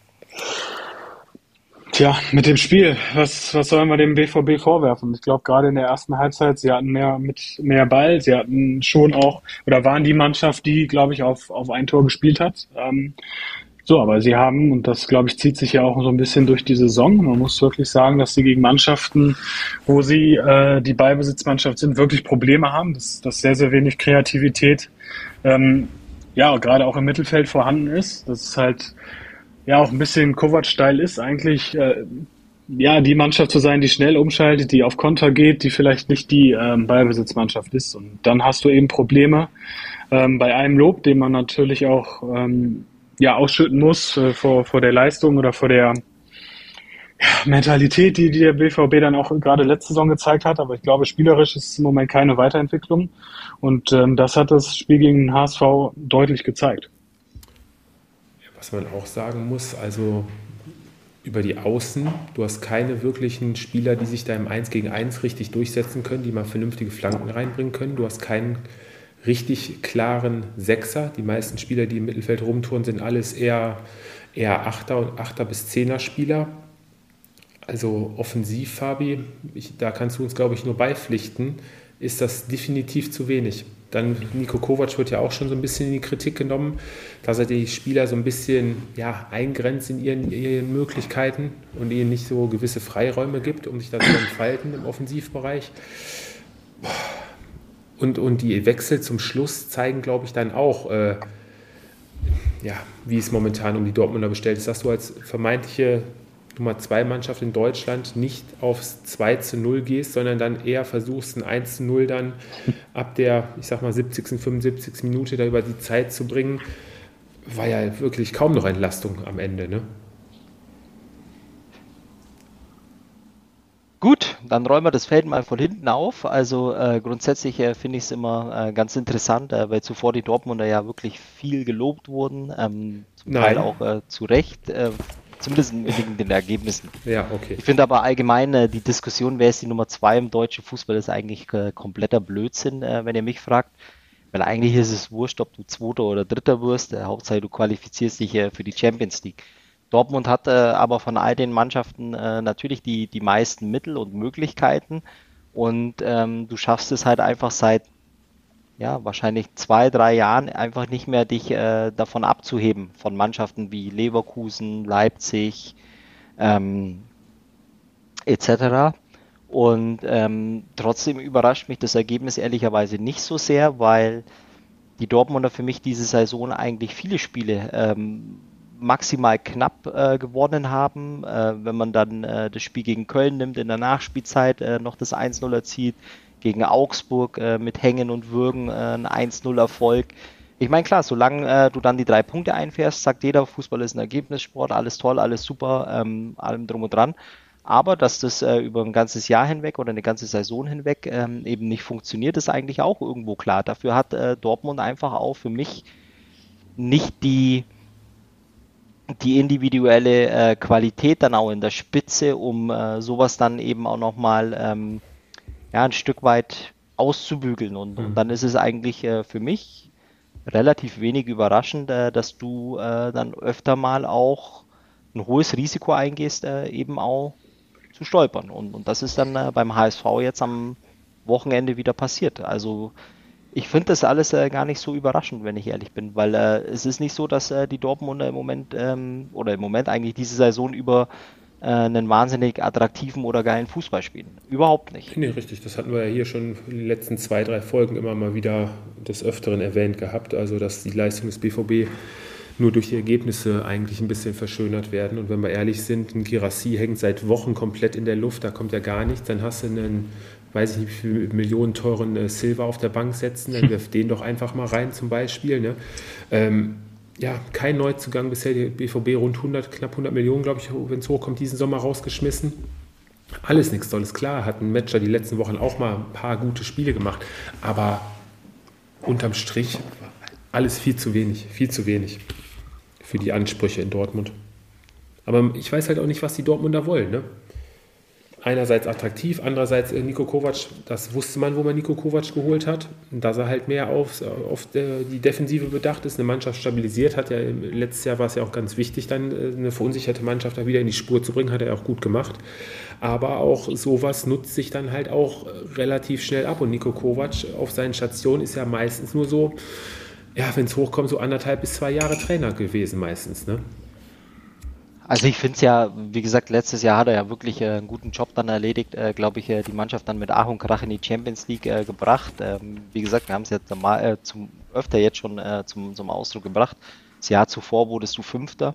Tja, mit dem Spiel, was sollen wir dem BVB vorwerfen? Ich glaube, gerade in der ersten Halbzeit, sie hatten mehr Ball, sie hatten schon auch, oder waren die Mannschaft, die, glaube ich, auf ein Tor gespielt hat. Aber sie haben, und das, glaube ich, zieht sich ja auch so ein bisschen durch die Saison, man muss wirklich sagen, dass sie gegen Mannschaften, wo sie die Ballbesitzmannschaft sind, wirklich Probleme haben, dass sehr, sehr wenig Kreativität, gerade auch im Mittelfeld vorhanden ist. Das ist halt auch ein bisschen Kovac-Style ist, eigentlich die Mannschaft zu sein, die schnell umschaltet, die auf Konter geht, die vielleicht nicht die Ballbesitzmannschaft ist. Und dann hast du eben Probleme bei einem Lob, den man natürlich auch ausschütten muss vor der Leistung oder vor der Mentalität, die der BVB dann auch gerade letzte Saison gezeigt hat. Aber ich glaube, spielerisch ist es im Moment keine Weiterentwicklung. Und das hat das Spiel gegen den HSV deutlich gezeigt. Was man auch sagen muss, also über die Außen, du hast keine wirklichen Spieler, die sich da im 1 gegen 1 richtig durchsetzen können, die mal vernünftige Flanken reinbringen können. Du hast keinen richtig klaren Sechser. Die meisten Spieler, die im Mittelfeld rumtouren, sind alles eher Achter und Achter bis Zehner Spieler. Also offensiv, Fabi, da kannst du uns, glaube ich, nur beipflichten, ist das definitiv zu wenig. Dann Niko Kovac wird ja auch schon so ein bisschen in die Kritik genommen, dass er die Spieler so ein bisschen eingrenzt in ihren Möglichkeiten und ihnen nicht so gewisse Freiräume gibt, um sich da zu entfalten im Offensivbereich. Und die Wechsel zum Schluss zeigen, glaube ich, dann auch, wie es momentan um die Dortmunder bestellt ist, dass du als vermeintliche Nummer 2 Mannschaft in Deutschland nicht aufs 2:0 gehst, sondern dann eher versuchst, ein 1:0 dann ab der, 70., 75. Minute da über die Zeit zu bringen, war ja wirklich kaum noch Entlastung am Ende, ne? Gut, dann räumen wir das Feld mal von hinten auf. Also grundsätzlich finde ich es immer ganz interessant, weil zuvor die Dortmunder ja wirklich viel gelobt wurden, zum Teil auch zu Recht. Zumindest wegen den Ergebnissen. Ja, okay. Ich finde aber allgemein die Diskussion, wer ist die Nummer 2 im deutschen Fußball, ist eigentlich kompletter Blödsinn, wenn ihr mich fragt. Weil eigentlich ist es wurscht, ob du Zweiter oder Dritter wirst. Hauptsache du qualifizierst dich für die Champions League. Dortmund hat aber von all den Mannschaften natürlich die meisten Mittel und Möglichkeiten. Und du schaffst es halt einfach seit wahrscheinlich 2-3 Jahren einfach nicht mehr dich davon abzuheben von Mannschaften wie Leverkusen, Leipzig etc. Und trotzdem überrascht mich das Ergebnis ehrlicherweise nicht so sehr, weil die Dortmunder für mich diese Saison eigentlich viele Spiele maximal knapp gewonnen haben. Wenn man dann das Spiel gegen Köln nimmt, in der Nachspielzeit noch das 1:0 erzielt, gegen Augsburg mit Hängen und Würgen ein 1:0 Erfolg. Ich meine, klar, solange du dann die 3 Punkte einfährst, sagt jeder, Fußball ist ein Ergebnissport, alles toll, alles super, allem drum und dran. Aber dass das über ein ganzes Jahr hinweg oder eine ganze Saison hinweg eben nicht funktioniert, ist eigentlich auch irgendwo klar. Dafür hat Dortmund einfach auch für mich nicht die individuelle Qualität dann auch in der Spitze, um sowas dann eben auch nochmal ein Stück weit auszubügeln. Und dann ist es eigentlich für mich relativ wenig überraschend, dass du dann öfter mal auch ein hohes Risiko eingehst, eben auch zu stolpern. Und das ist dann beim HSV jetzt am Wochenende wieder passiert. Also ich finde das alles gar nicht so überraschend, wenn ich ehrlich bin, weil es ist nicht so, dass die Dortmunder im Moment eigentlich diese Saison über einen wahnsinnig attraktiven oder geilen Fußball spielen. Überhaupt nicht. Nee, richtig. Das hatten wir ja hier schon in den letzten 2-3 Folgen immer mal wieder des Öfteren erwähnt gehabt. Also, dass die Leistung des BVB nur durch die Ergebnisse eigentlich ein bisschen verschönert werden. Und wenn wir ehrlich sind, ein Guirassy hängt seit Wochen komplett in der Luft, da kommt ja gar nichts. Dann hast du einen, weiß ich nicht, wie viel Millionen teuren Silva auf der Bank setzen, dann wirf den doch einfach mal rein zum Beispiel, ne? Kein Neuzugang bisher, die BVB knapp 100 Millionen, glaube ich, wenn es hochkommt, diesen Sommer rausgeschmissen. Alles nichts Tolles, klar, hat ein Matcher die letzten Wochen auch mal ein paar gute Spiele gemacht, aber unterm Strich alles viel zu wenig für die Ansprüche in Dortmund. Aber ich weiß halt auch nicht, was die Dortmunder wollen, ne? einerseits attraktiv, andererseits Niko Kovac, das wusste man, wo man Niko Kovac geholt hat, dass er halt mehr auf die Defensive bedacht ist, eine Mannschaft stabilisiert hat. Ja, letztes Jahr war es ja auch ganz wichtig, dann eine verunsicherte Mannschaft da wieder in die Spur zu bringen, hat er auch gut gemacht. Aber auch sowas nutzt sich dann halt auch relativ schnell ab. Und Niko Kovac auf seinen Stationen ist ja meistens nur so, ja, wenn es hochkommt, so 1,5 bis 2 Jahre Trainer gewesen meistens, ne? Also ich finde es ja, wie gesagt, letztes Jahr hat er ja wirklich einen guten Job dann erledigt, glaube ich, die Mannschaft dann mit Ach und Krach in die Champions League gebracht. Wie gesagt, wir haben es jetzt öfter jetzt schon zum Ausdruck gebracht. Das Jahr zuvor wurdest du Fünfter.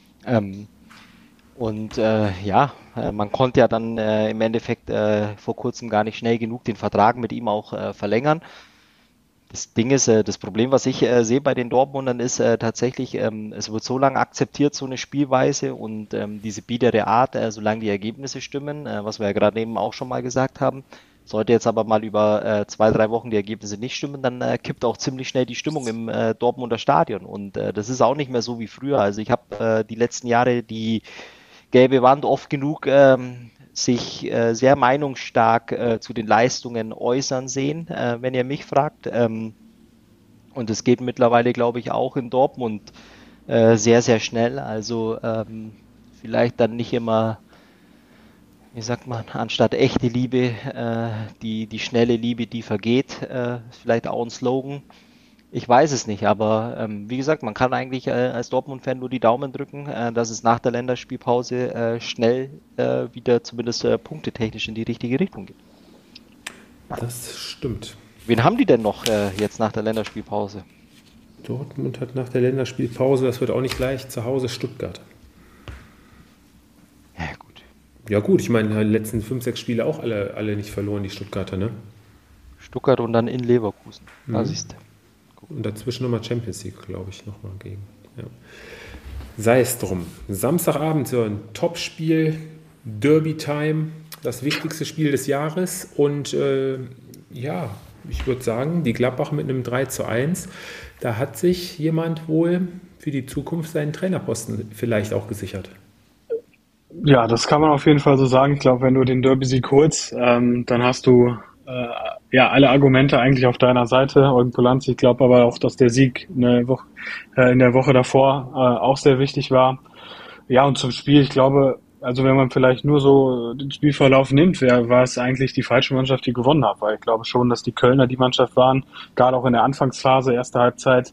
Man konnte ja dann im Endeffekt vor kurzem gar nicht schnell genug den Vertrag mit ihm auch verlängern. Das Ding ist, das Problem, was ich sehe bei den Dortmundern, ist tatsächlich, es wird so lange akzeptiert, so eine Spielweise und diese biedere Art, solange die Ergebnisse stimmen, was wir ja gerade eben auch schon mal gesagt haben. Sollte jetzt aber mal über 2-3 Wochen die Ergebnisse nicht stimmen, dann kippt auch ziemlich schnell die Stimmung im Dortmunder Stadion und das ist auch nicht mehr so wie früher. Also ich habe die letzten Jahre die gelbe Wand oft genug sich sehr meinungsstark zu den Leistungen äußern sehen, wenn ihr mich fragt. Und es geht mittlerweile, glaube ich, auch in Dortmund sehr, sehr schnell. Also vielleicht dann nicht immer, wie sagt man, anstatt echte Liebe, die schnelle Liebe, die vergeht, vielleicht auch ein Slogan. Ich weiß es nicht, aber wie gesagt, man kann eigentlich als Dortmund-Fan nur die Daumen drücken, dass es nach der Länderspielpause schnell wieder zumindest punktetechnisch in die richtige Richtung geht. Das stimmt. Wen haben die denn noch jetzt nach der Länderspielpause? Dortmund hat nach der Länderspielpause, das wird auch nicht leicht, zu Hause Stuttgart. Ja, gut. Ja gut, ich meine, die letzten 5-6 Spiele auch alle nicht verloren, die Stuttgarter, ne? Stuttgart und dann in Leverkusen. Da siehst du. Und dazwischen nochmal Champions League, glaube ich, nochmal gegen. Ja. Sei es drum. Samstagabend so ein Topspiel, Derby-Time, das wichtigste Spiel des Jahres. Und ich würde sagen, die Gladbach mit einem 3:1, da hat sich jemand wohl für die Zukunft seinen Trainerposten vielleicht auch gesichert. Ja, das kann man auf jeden Fall so sagen. Ich glaube, wenn du den Derby-Sieg holst, dann hast du alle Argumente eigentlich auf deiner Seite. Eugen Polanski, ich glaube aber auch, dass der Sieg in der Woche davor auch sehr wichtig war. Ja, und zum Spiel, ich glaube, also wenn man vielleicht nur so den Spielverlauf nimmt, war es eigentlich die falsche Mannschaft, die gewonnen hat, weil ich glaube schon, dass die Kölner die Mannschaft waren, gerade auch in der Anfangsphase, erste Halbzeit,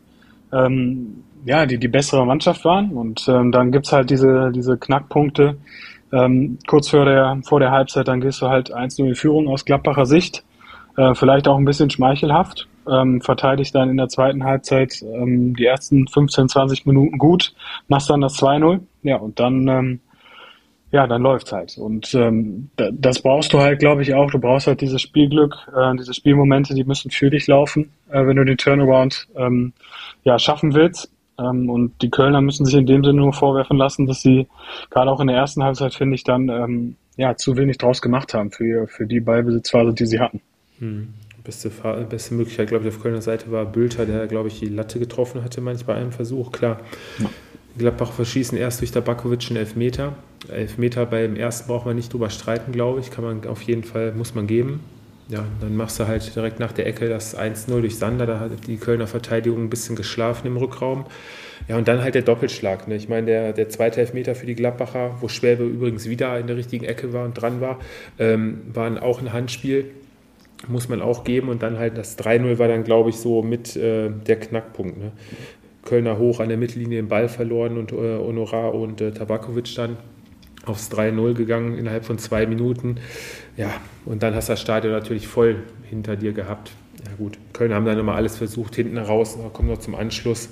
die bessere Mannschaft waren. Und dann gibt's halt diese Knackpunkte. Kurz vor der Halbzeit, dann gehst du halt 1:0 in Führung aus Gladbacher Sicht. Vielleicht auch ein bisschen schmeichelhaft. Verteidigst dann in der zweiten Halbzeit die ersten 15, 20 Minuten gut, machst dann das 2:0. Ja, und dann läuft's halt. Und das brauchst du halt, glaube ich, auch. Du brauchst halt dieses Spielglück, diese Spielmomente, die müssen für dich laufen, wenn du den Turnaround schaffen willst. Und die Kölner müssen sich in dem Sinne nur vorwerfen lassen, dass sie gerade auch in der ersten Halbzeit, finde ich, dann zu wenig draus gemacht haben für die Ballbesitzphase, die sie hatten. Beste Möglichkeit, glaube ich, auf Kölner Seite war Bülter, der, glaube ich, die Latte getroffen hatte, manchmal bei einem Versuch. Klar, Gladbach verschießen erst durch Tabakovic einen Elfmeter. Elfmeter beim ersten braucht man nicht drüber streiten, glaube ich. Kann man auf jeden Fall, muss man geben. Ja, dann machst du halt direkt nach der Ecke das 1:0 durch Sander. Da hat die Kölner Verteidigung ein bisschen geschlafen im Rückraum. Ja, und dann halt der Doppelschlag. Ne? Ich meine, der zweite Elfmeter für die Gladbacher, wo Schwäbe übrigens wieder in der richtigen Ecke war und dran war, war auch ein Handspiel. Muss man auch geben. Und dann halt das 3:0 war dann, glaube ich, so mit der Knackpunkt. Ne? Kölner hoch an der Mittellinie den Ball verloren und Honorar und Tabakovic dann aufs 3:0 gegangen innerhalb von 2 Minuten. Ja, und dann hast du das Stadion natürlich voll hinter dir gehabt. Ja gut, Kölner haben dann immer alles versucht, hinten raus, kommen noch zum Anschluss.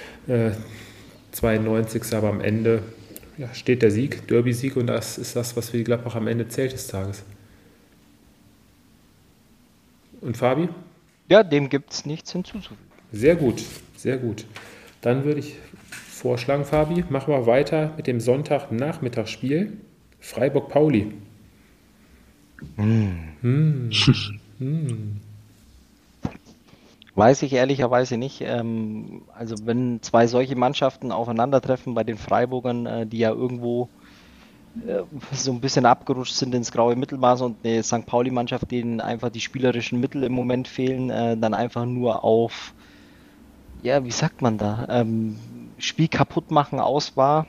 92. Aber am Ende steht der Sieg, Derby-Sieg, und das ist das, was für die Gladbach am Ende zählt des Tages. Und Fabi? Ja, dem gibt es nichts hinzuzufügen. Sehr gut, sehr gut. Dann würde ich vorschlagen, Fabi, machen wir weiter mit dem Sonntagnachmittagsspiel Freiburg-Pauli. Weiß ich ehrlicherweise nicht. Also wenn zwei solche Mannschaften aufeinandertreffen bei den Freiburgern, die ja irgendwo so ein bisschen abgerutscht sind ins graue Mittelmaß und eine St. Pauli-Mannschaft, denen einfach die spielerischen Mittel im Moment fehlen, dann einfach nur auf, ja, wie sagt man da, Spiel kaputt machen aus war.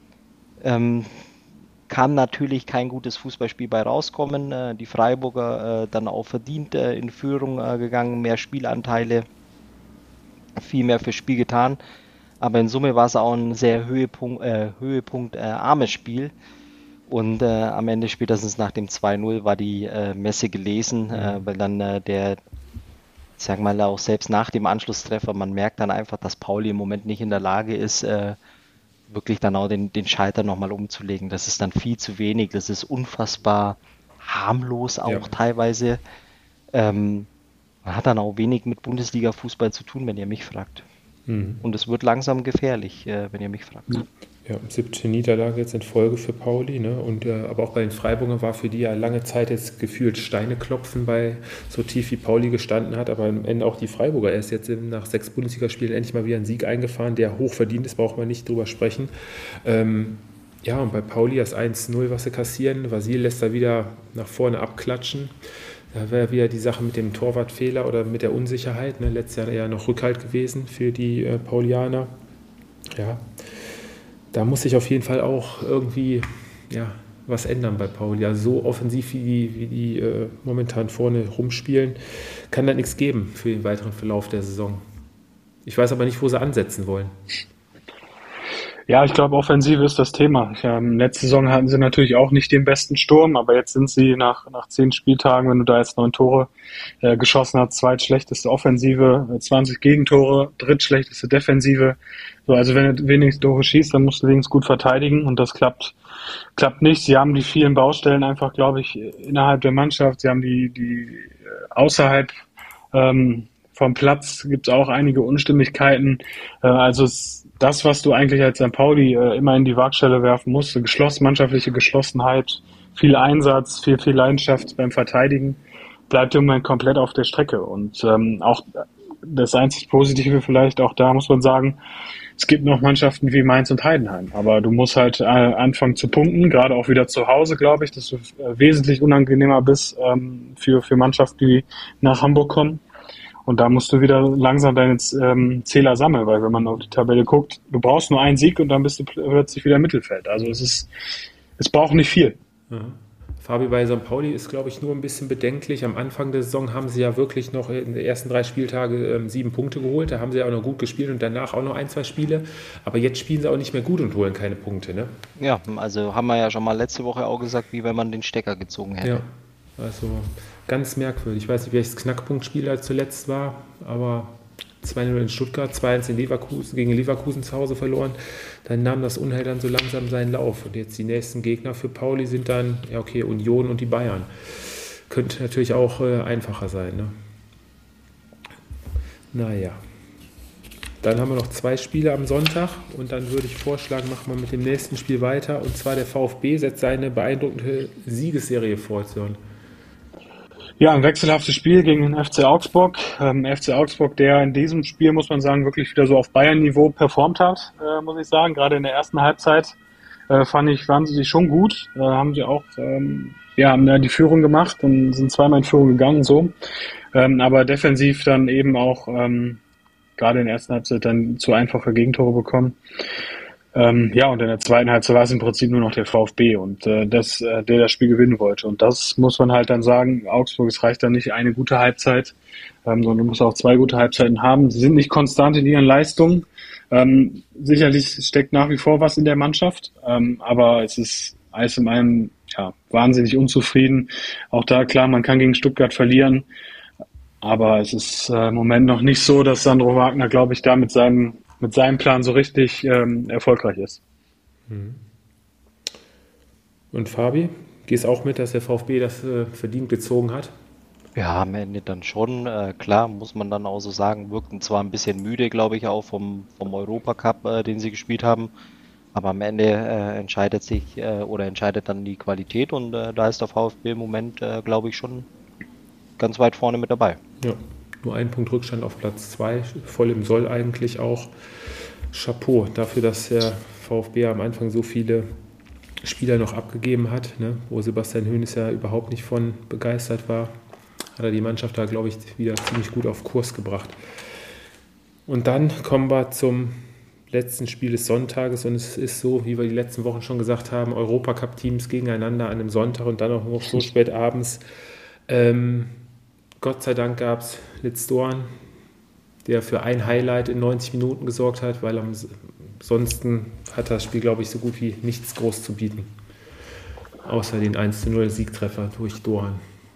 Kann natürlich kein gutes Fußballspiel bei rauskommen. Die Freiburger dann auch verdient in Führung gegangen, mehr Spielanteile, viel mehr fürs Spiel getan. Aber in Summe war es auch ein sehr Höhepunkt armes Spiel. Und am Ende, spätestens nach dem 2-0, war die Messe gelesen, weil dann ich sag mal, auch selbst nach dem Anschlusstreffer, man merkt dann einfach, dass Pauli im Moment nicht in der Lage ist, wirklich dann auch den Schalter nochmal umzulegen. Das ist dann viel zu wenig, das ist unfassbar harmlos auch teilweise. Man hat dann auch wenig mit Bundesliga-Fußball zu tun, wenn ihr mich fragt. Und es wird langsam gefährlich, wenn ihr mich fragt. Ja, 7. Niederlage jetzt in Folge für Pauli, ne? Und aber auch bei den Freiburgern war für die ja lange Zeit jetzt gefühlt Steine klopfen, bei so tief wie Pauli gestanden hat, aber am Ende auch die Freiburger erst jetzt nach 6 Bundesligaspielen endlich mal wieder einen Sieg eingefahren, der hoch verdient ist, braucht man nicht drüber sprechen. Ja, und bei Pauli das 1-0, was sie kassieren, Vasil lässt da wieder nach vorne abklatschen. Da wäre wieder die Sache mit dem Torwartfehler oder mit der Unsicherheit, ne? Letztes Jahr eher noch Rückhalt gewesen für die Paulianer. Ja. Da muss sich auf jeden Fall auch irgendwie was ändern bei Pauli. Also so offensiv wie die momentan vorne rumspielen, kann da nichts geben für den weiteren Verlauf der Saison. Ich weiß aber nicht, wo sie ansetzen wollen. Ja, ich glaube, Offensive ist das Thema. Letzte Saison hatten sie natürlich auch nicht den besten Sturm, aber jetzt sind sie nach 10 Spieltagen, wenn du da jetzt 9 Tore geschossen hast, zweitschlechteste Offensive, 20 Gegentore, drittschlechteste Defensive. So, also wenn du wenig Tore schießt, dann musst du wenigstens gut verteidigen und das klappt nicht. Sie haben die vielen Baustellen einfach, glaube ich, innerhalb der Mannschaft. Sie haben die außerhalb vom Platz gibt es auch einige Unstimmigkeiten. Also das, was du eigentlich als St. Pauli immer in die Waagschale werfen musst, mannschaftliche Geschlossenheit, viel Einsatz, viel Leidenschaft beim Verteidigen, bleibt im Moment komplett auf der Strecke. Und auch das einzig Positive vielleicht, auch da muss man sagen, es gibt noch Mannschaften wie Mainz und Heidenheim, aber du musst halt anfangen zu punkten, gerade auch wieder zu Hause, glaube ich, dass du wesentlich unangenehmer bist für Mannschaften, die nach Hamburg kommen. Und da musst du wieder langsam deine Zähler sammeln, weil wenn man auf die Tabelle guckt, du brauchst nur einen Sieg und dann bist du plötzlich wieder im Mittelfeld. Also es braucht nicht viel. Mhm. Fabi, bei St. Pauli ist, glaube ich, nur ein bisschen bedenklich. Am Anfang der Saison haben sie ja wirklich noch in den ersten 3 Spieltage 7 Punkte geholt. Da haben sie ja auch noch gut gespielt und danach auch noch 1, 2 Spiele. Aber jetzt spielen sie auch nicht mehr gut und holen keine Punkte, ne? Ja, also haben wir ja schon mal letzte Woche auch gesagt, wie wenn man den Stecker gezogen hätte. Ja, also ganz merkwürdig. Ich weiß nicht, welches Knackpunktspiel als zuletzt war, aber 2-0 in Stuttgart, 2-1 in Leverkusen, gegen Leverkusen zu Hause verloren. Dann nahm das Unheil dann so langsam seinen Lauf. Und jetzt die nächsten Gegner für Pauli sind dann, Union und die Bayern. Könnte natürlich auch einfacher sein, ne? Naja. Dann haben wir noch 2 Spiele am Sonntag und dann würde ich vorschlagen, machen wir mit dem nächsten Spiel weiter. Und zwar der VfB setzt seine beeindruckende Siegesserie fort, Sören. Ja, ein wechselhaftes Spiel gegen den FC Augsburg. FC Augsburg, der in diesem Spiel, muss man sagen, wirklich wieder so auf Bayern-Niveau performt hat, muss ich sagen. Gerade in der ersten Halbzeit waren sie schon gut. Haben sie auch haben da die Führung gemacht und sind zweimal in Führung gegangen, so. Aber defensiv dann eben auch gerade in der ersten Halbzeit dann zu einfache Gegentore bekommen. Und in der zweiten Halbzeit war es im Prinzip nur noch der VfB und der das Spiel gewinnen wollte. Und das muss man halt dann sagen, Augsburg, es reicht dann nicht eine gute Halbzeit, sondern du musst auch 2 gute Halbzeiten haben. Sie sind nicht konstant in ihren Leistungen. Sicherlich steckt nach wie vor was in der Mannschaft, aber es ist alles in allem wahnsinnig unzufrieden. Auch da, klar, man kann gegen Stuttgart verlieren, aber es ist im Moment noch nicht so, dass Sandro Wagner, glaube ich, da mit seinem Plan so richtig erfolgreich ist. Und Fabi, gehst auch mit, dass der VfB das verdient gezogen hat? Ja, am Ende dann schon. Klar, muss man dann auch so sagen, wirkten zwar ein bisschen müde, glaube ich, auch vom Europacup, den sie gespielt haben, aber am Ende entscheidet dann die Qualität und da ist der VfB im Moment, glaube ich, schon ganz weit vorne mit dabei. Ja. Nur 1 Punkt Rückstand auf Platz 2, voll im Soll eigentlich auch. Chapeau dafür, dass der VfB am Anfang so viele Spieler noch abgegeben hat, ne, wo Sebastian Hoeneß ja überhaupt nicht von begeistert war, hat er die Mannschaft da, glaube ich, wieder ziemlich gut auf Kurs gebracht. Und dann kommen wir zum letzten Spiel des Sonntages und es ist so, wie wir die letzten Wochen schon gesagt haben, Europacup-Teams gegeneinander an einem Sonntag und dann auch noch so spät abends. Gott sei Dank gab es Litz Doan, der für ein Highlight in 90 Minuten gesorgt hat, weil ansonsten hat das Spiel, glaube ich, so gut wie nichts groß zu bieten. Außer den 1:0 Siegtreffer durch Doan.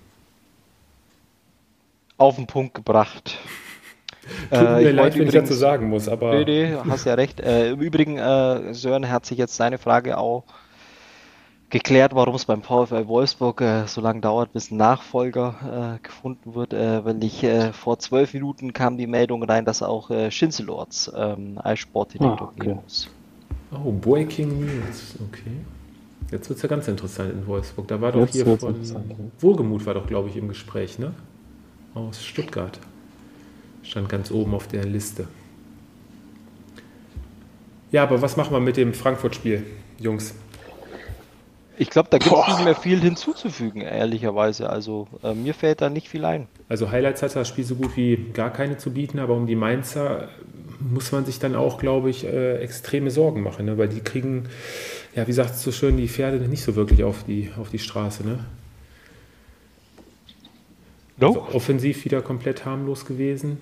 Auf den Punkt gebracht. Tut mir leid, wenn ich dazu sagen muss, aber... Nee, hast ja recht. Im Übrigen, Sören, hat sich jetzt seine Frage auch geklärt, warum es beim VfL Wolfsburg so lange dauert, bis ein Nachfolger gefunden wird, weil vor 12 Minuten kam die Meldung rein, dass auch Schinzelorts als Sportdirektor gehen muss. Oh, Breaking News, okay. Jetzt wird es ja ganz interessant in Wolfsburg. Da war doch hier von Wohlgemuth war doch, glaube ich, im Gespräch, ne? Aus Stuttgart. Stand ganz oben auf der Liste. Ja, aber was machen wir mit dem Frankfurt-Spiel, Jungs? Ich glaube, da gibt es nicht mehr viel hinzuzufügen, ehrlicherweise. Also mir fällt da nicht viel ein. Also Highlights hat das Spiel so gut wie gar keine zu bieten, aber um die Mainzer muss man sich dann auch, glaube ich, extreme Sorgen machen, ne? Weil die kriegen, ja, wie sagt es so schön, die Pferde nicht so wirklich auf die Straße, ne? No. Also offensiv wieder komplett harmlos gewesen.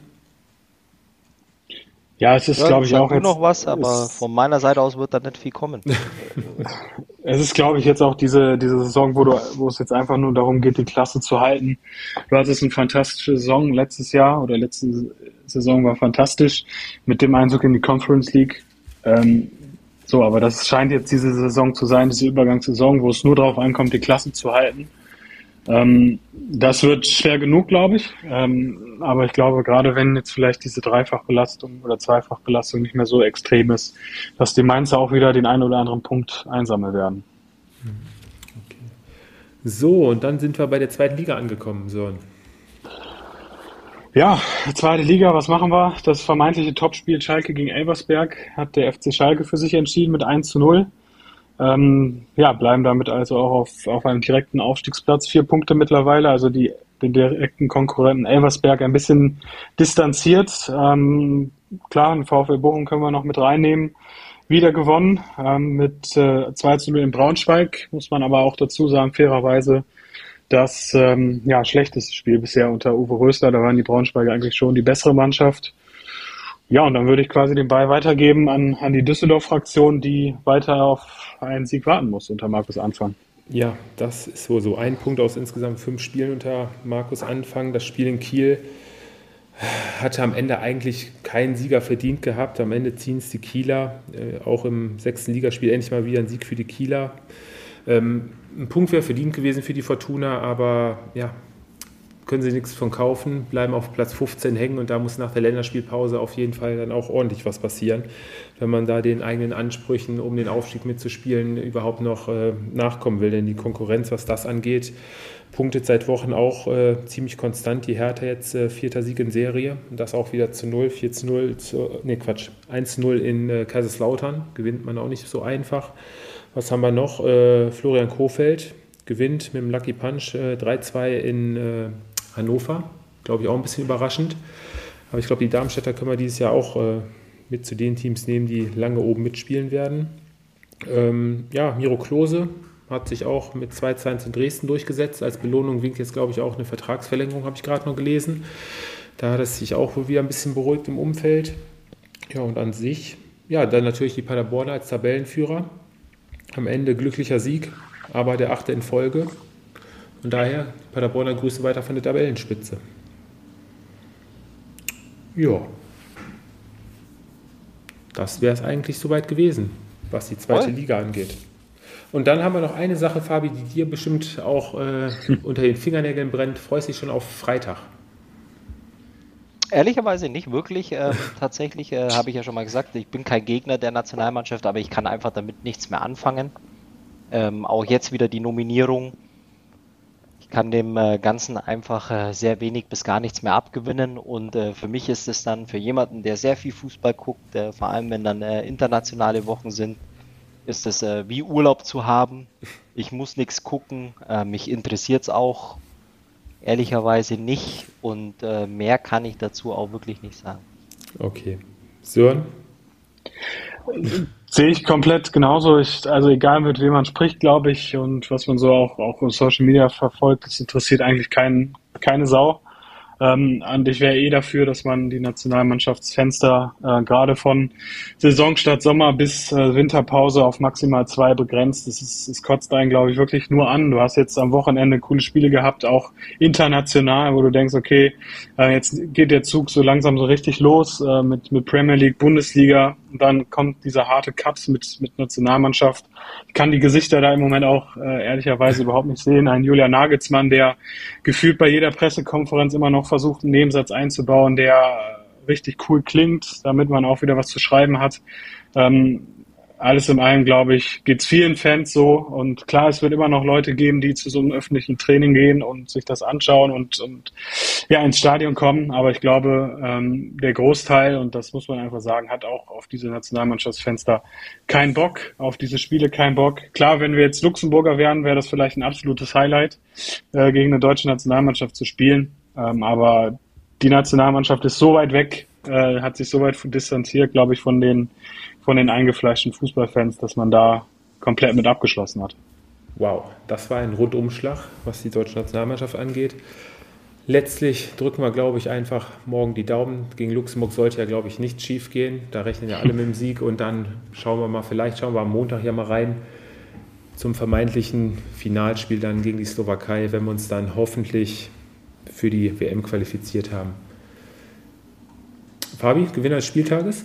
Ja, es ist, glaube ich, auch jetzt noch was, aber von meiner Seite aus wird da nicht viel kommen. Es ist, glaube ich, jetzt auch diese Saison, wo es jetzt einfach nur darum geht, die Klasse zu halten. Du hattest eine fantastische Saison letztes Jahr oder letzte Saison war fantastisch mit dem Einzug in die Conference League. Aber das scheint jetzt diese Saison zu sein, diese Übergangssaison, wo es nur darauf ankommt, die Klasse zu halten. Das wird schwer genug, glaube ich. Aber ich glaube, gerade wenn jetzt vielleicht diese Dreifachbelastung oder Zweifachbelastung nicht mehr so extrem ist, dass die Mainzer auch wieder den einen oder anderen Punkt einsammeln werden. Okay. So, und dann sind wir bei der zweiten Liga angekommen, Sören. Ja, zweite Liga, was machen wir? Das vermeintliche Topspiel Schalke gegen Elversberg hat der FC Schalke für sich entschieden mit 1:0. Bleiben damit also auch auf einem direkten Aufstiegsplatz, 4 Punkte mittlerweile, also den direkten Konkurrenten Elversberg ein bisschen distanziert. Klar, den VfL Bochum können wir noch mit reinnehmen. Wieder gewonnen mit 2:0 in Braunschweig, muss man aber auch dazu sagen, fairerweise, das schlechteste Spiel bisher unter Uwe Rösler, da waren die Braunschweiger eigentlich schon die bessere Mannschaft. Ja, und dann würde ich quasi den Ball weitergeben an die Düsseldorf-Fraktion, die weiter auf einen Sieg warten muss unter Markus Anfang. Ja, das ist so ein Punkt aus insgesamt 5 Spielen unter Markus Anfang. Das Spiel in Kiel hatte am Ende eigentlich keinen Sieger verdient gehabt. Am Ende ziehen es die Kieler, auch im 6. Ligaspiel endlich mal wieder ein Sieg für die Kieler. Ein Punkt wäre verdient gewesen für die Fortuna, aber ja, können sie nichts von kaufen, bleiben auf Platz 15 hängen und da muss nach der Länderspielpause auf jeden Fall dann auch ordentlich was passieren, wenn man da den eigenen Ansprüchen, um den Aufstieg mitzuspielen, überhaupt noch nachkommen will. Denn die Konkurrenz, was das angeht, punktet seit Wochen auch ziemlich konstant. Die Hertha jetzt 4. Sieg in Serie und das auch wieder zu 0, 1:0 in Kaiserslautern, gewinnt man auch nicht so einfach. Was haben wir noch? Florian Kohfeldt gewinnt mit dem Lucky Punch 3:2 in Hannover, glaube ich auch ein bisschen überraschend. Aber ich glaube, die Darmstädter können wir dieses Jahr auch mit zu den Teams nehmen, die lange oben mitspielen werden. Miro Klose hat sich auch mit 2:1 in Dresden durchgesetzt. Als Belohnung winkt jetzt, glaube ich, auch eine Vertragsverlängerung, habe ich gerade noch gelesen. Da hat es sich auch wohl wieder ein bisschen beruhigt im Umfeld. Ja, und an sich, ja, dann natürlich die Paderborner als Tabellenführer. Am Ende glücklicher Sieg, aber der 8. in Folge. Von daher, Paderborner Grüße weiter von der Tabellenspitze. Ja. Das wäre es eigentlich soweit gewesen, was die zweite Liga angeht. Und dann haben wir noch eine Sache, Fabi, die dir bestimmt auch unter den Fingernägeln brennt. Freust dich schon auf Freitag? Ehrlicherweise nicht wirklich. Tatsächlich habe ich ja schon mal gesagt, ich bin kein Gegner der Nationalmannschaft, aber ich kann einfach damit nichts mehr anfangen. Auch jetzt wieder die Nominierung. Ich kann dem Ganzen einfach sehr wenig bis gar nichts mehr abgewinnen und für mich ist es dann für jemanden, der sehr viel Fußball guckt, vor allem wenn dann internationale Wochen sind, ist es wie Urlaub zu haben. Ich muss nichts gucken. Mich interessiert es auch ehrlicherweise nicht. Und mehr kann ich dazu auch wirklich nicht sagen. Okay. Sören? Sehe ich komplett genauso. Also egal mit wem man spricht, glaube ich, und was man so auch auf Social Media verfolgt, das interessiert eigentlich keine Sau. Und ich wäre dafür, dass man die Nationalmannschaftsfenster gerade von Saisonstart Sommer bis Winterpause auf maximal 2 begrenzt. Es kotzt einen, glaube ich, wirklich nur an. Du hast jetzt am Wochenende coole Spiele gehabt, auch international, wo du denkst, okay, jetzt geht der Zug so langsam so richtig los mit Premier League, Bundesliga. Und dann kommt dieser harte Cut mit Nationalmannschaft. Ich kann die Gesichter da im Moment auch ehrlicherweise überhaupt nicht sehen. Ein Julian Nagelsmann, der gefühlt bei jeder Pressekonferenz immer noch versucht, einen Nebensatz einzubauen, der richtig cool klingt, damit man auch wieder was zu schreiben hat. Alles in allem, glaube ich, geht's vielen Fans so. Und klar, es wird immer noch Leute geben, die zu so einem öffentlichen Training gehen und sich das anschauen und ja, ins Stadion kommen. Aber ich glaube, der Großteil, und das muss man einfach sagen, hat auch auf diese Nationalmannschaftsfenster keinen Bock, auf diese Spiele keinen Bock. Klar, wenn wir jetzt Luxemburger wären, wäre das vielleicht ein absolutes Highlight, gegen eine deutsche Nationalmannschaft zu spielen. Aber die Nationalmannschaft ist so weit weg, hat sich so weit distanziert, glaube ich, von den eingefleischten Fußballfans, dass man da komplett mit abgeschlossen hat. Wow, das war ein Rundumschlag, was die deutsche Nationalmannschaft angeht. Letztlich drücken wir, glaube ich, einfach morgen die Daumen. Gegen Luxemburg sollte ja, glaube ich, nichts schief gehen. Da rechnen ja alle mit dem Sieg und dann schauen wir am Montag ja mal rein zum vermeintlichen Finalspiel dann gegen die Slowakei, wenn wir uns dann hoffentlich für die WM qualifiziert haben. Fabi, Gewinner des Spieltages?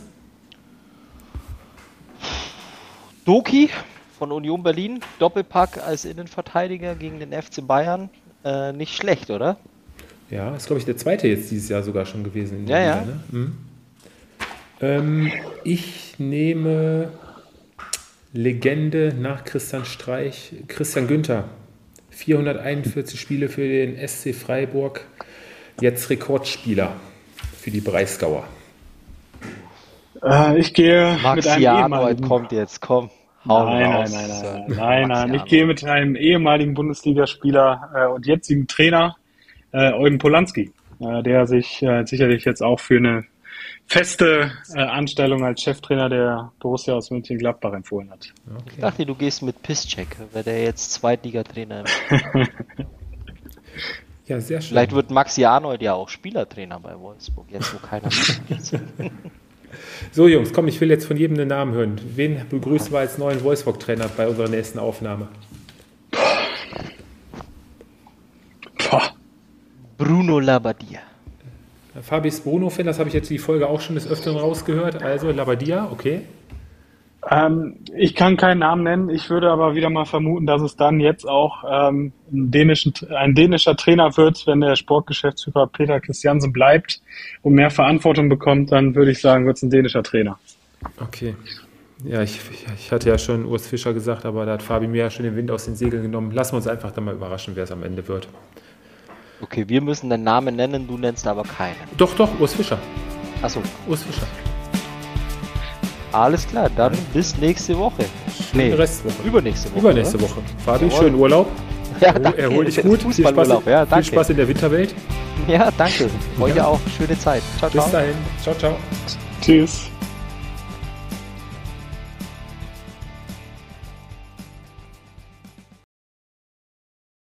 Doki von Union Berlin, Doppelpack als Innenverteidiger gegen den FC Bayern. Nicht schlecht, oder? Ja, ist, glaube ich, der zweite jetzt dieses Jahr sogar schon gewesen. In ja. Liga, ne? Ich nehme Legende nach Christian Streich, Christian Günther. 441 Spiele für den SC Freiburg, jetzt Rekordspieler für die Breisgauer. Ich gehe mit einem ehemaligen... kommt jetzt, komm. Nein. Ich gehe mit einem ehemaligen Bundesligaspieler und jetzigen Trainer, Eugen Polanski, der sich sicherlich jetzt auch für eine feste Anstellung als Cheftrainer der Borussia aus Mönchengladbach empfohlen hat. Okay. Ich dachte, du gehst mit Piszczek, weil der jetzt Zweitligatrainer ist. Ja, sehr schön. Vielleicht wird Maxi Arnold ja auch Spielertrainer bei Wolfsburg, jetzt wo keiner spielt. So Jungs, komm, ich will jetzt von jedem einen Namen hören. Wen begrüßen wir als neuen Wolfsburg-Trainer bei unserer nächsten Aufnahme? Bruno Labbadia. Fabi ist Bruno-Fan, das habe ich jetzt die Folge auch schon des Öfteren rausgehört. Also Labbadia, okay. Ich kann keinen Namen nennen. Ich würde aber wieder mal vermuten, dass es dann jetzt auch ein dänischer Trainer wird, wenn der Sportgeschäftsführer Peter Christiansen bleibt und mehr Verantwortung bekommt, dann würde ich sagen, wird es ein dänischer Trainer. Okay. Ja, ich hatte ja schon Urs Fischer gesagt, aber da hat Fabi mir ja schon den Wind aus den Segeln genommen. Lassen wir uns einfach dann mal überraschen, wer es am Ende wird. Okay, wir müssen den Namen nennen, du nennst aber keinen. Doch, Urs Fischer. Achso. Urs Fischer. Alles klar, dann bis nächste Woche. Restwoche. Übernächste Woche. Übernächste Woche. Fabi, schönen Urlaub. Ja, danke. Erhol dich gut. Viel Spaß in der Winterwelt. Ja, danke. Euch auch. Schöne Zeit. Ciao, ciao. Bis dahin. Ciao, ciao. Tschüss.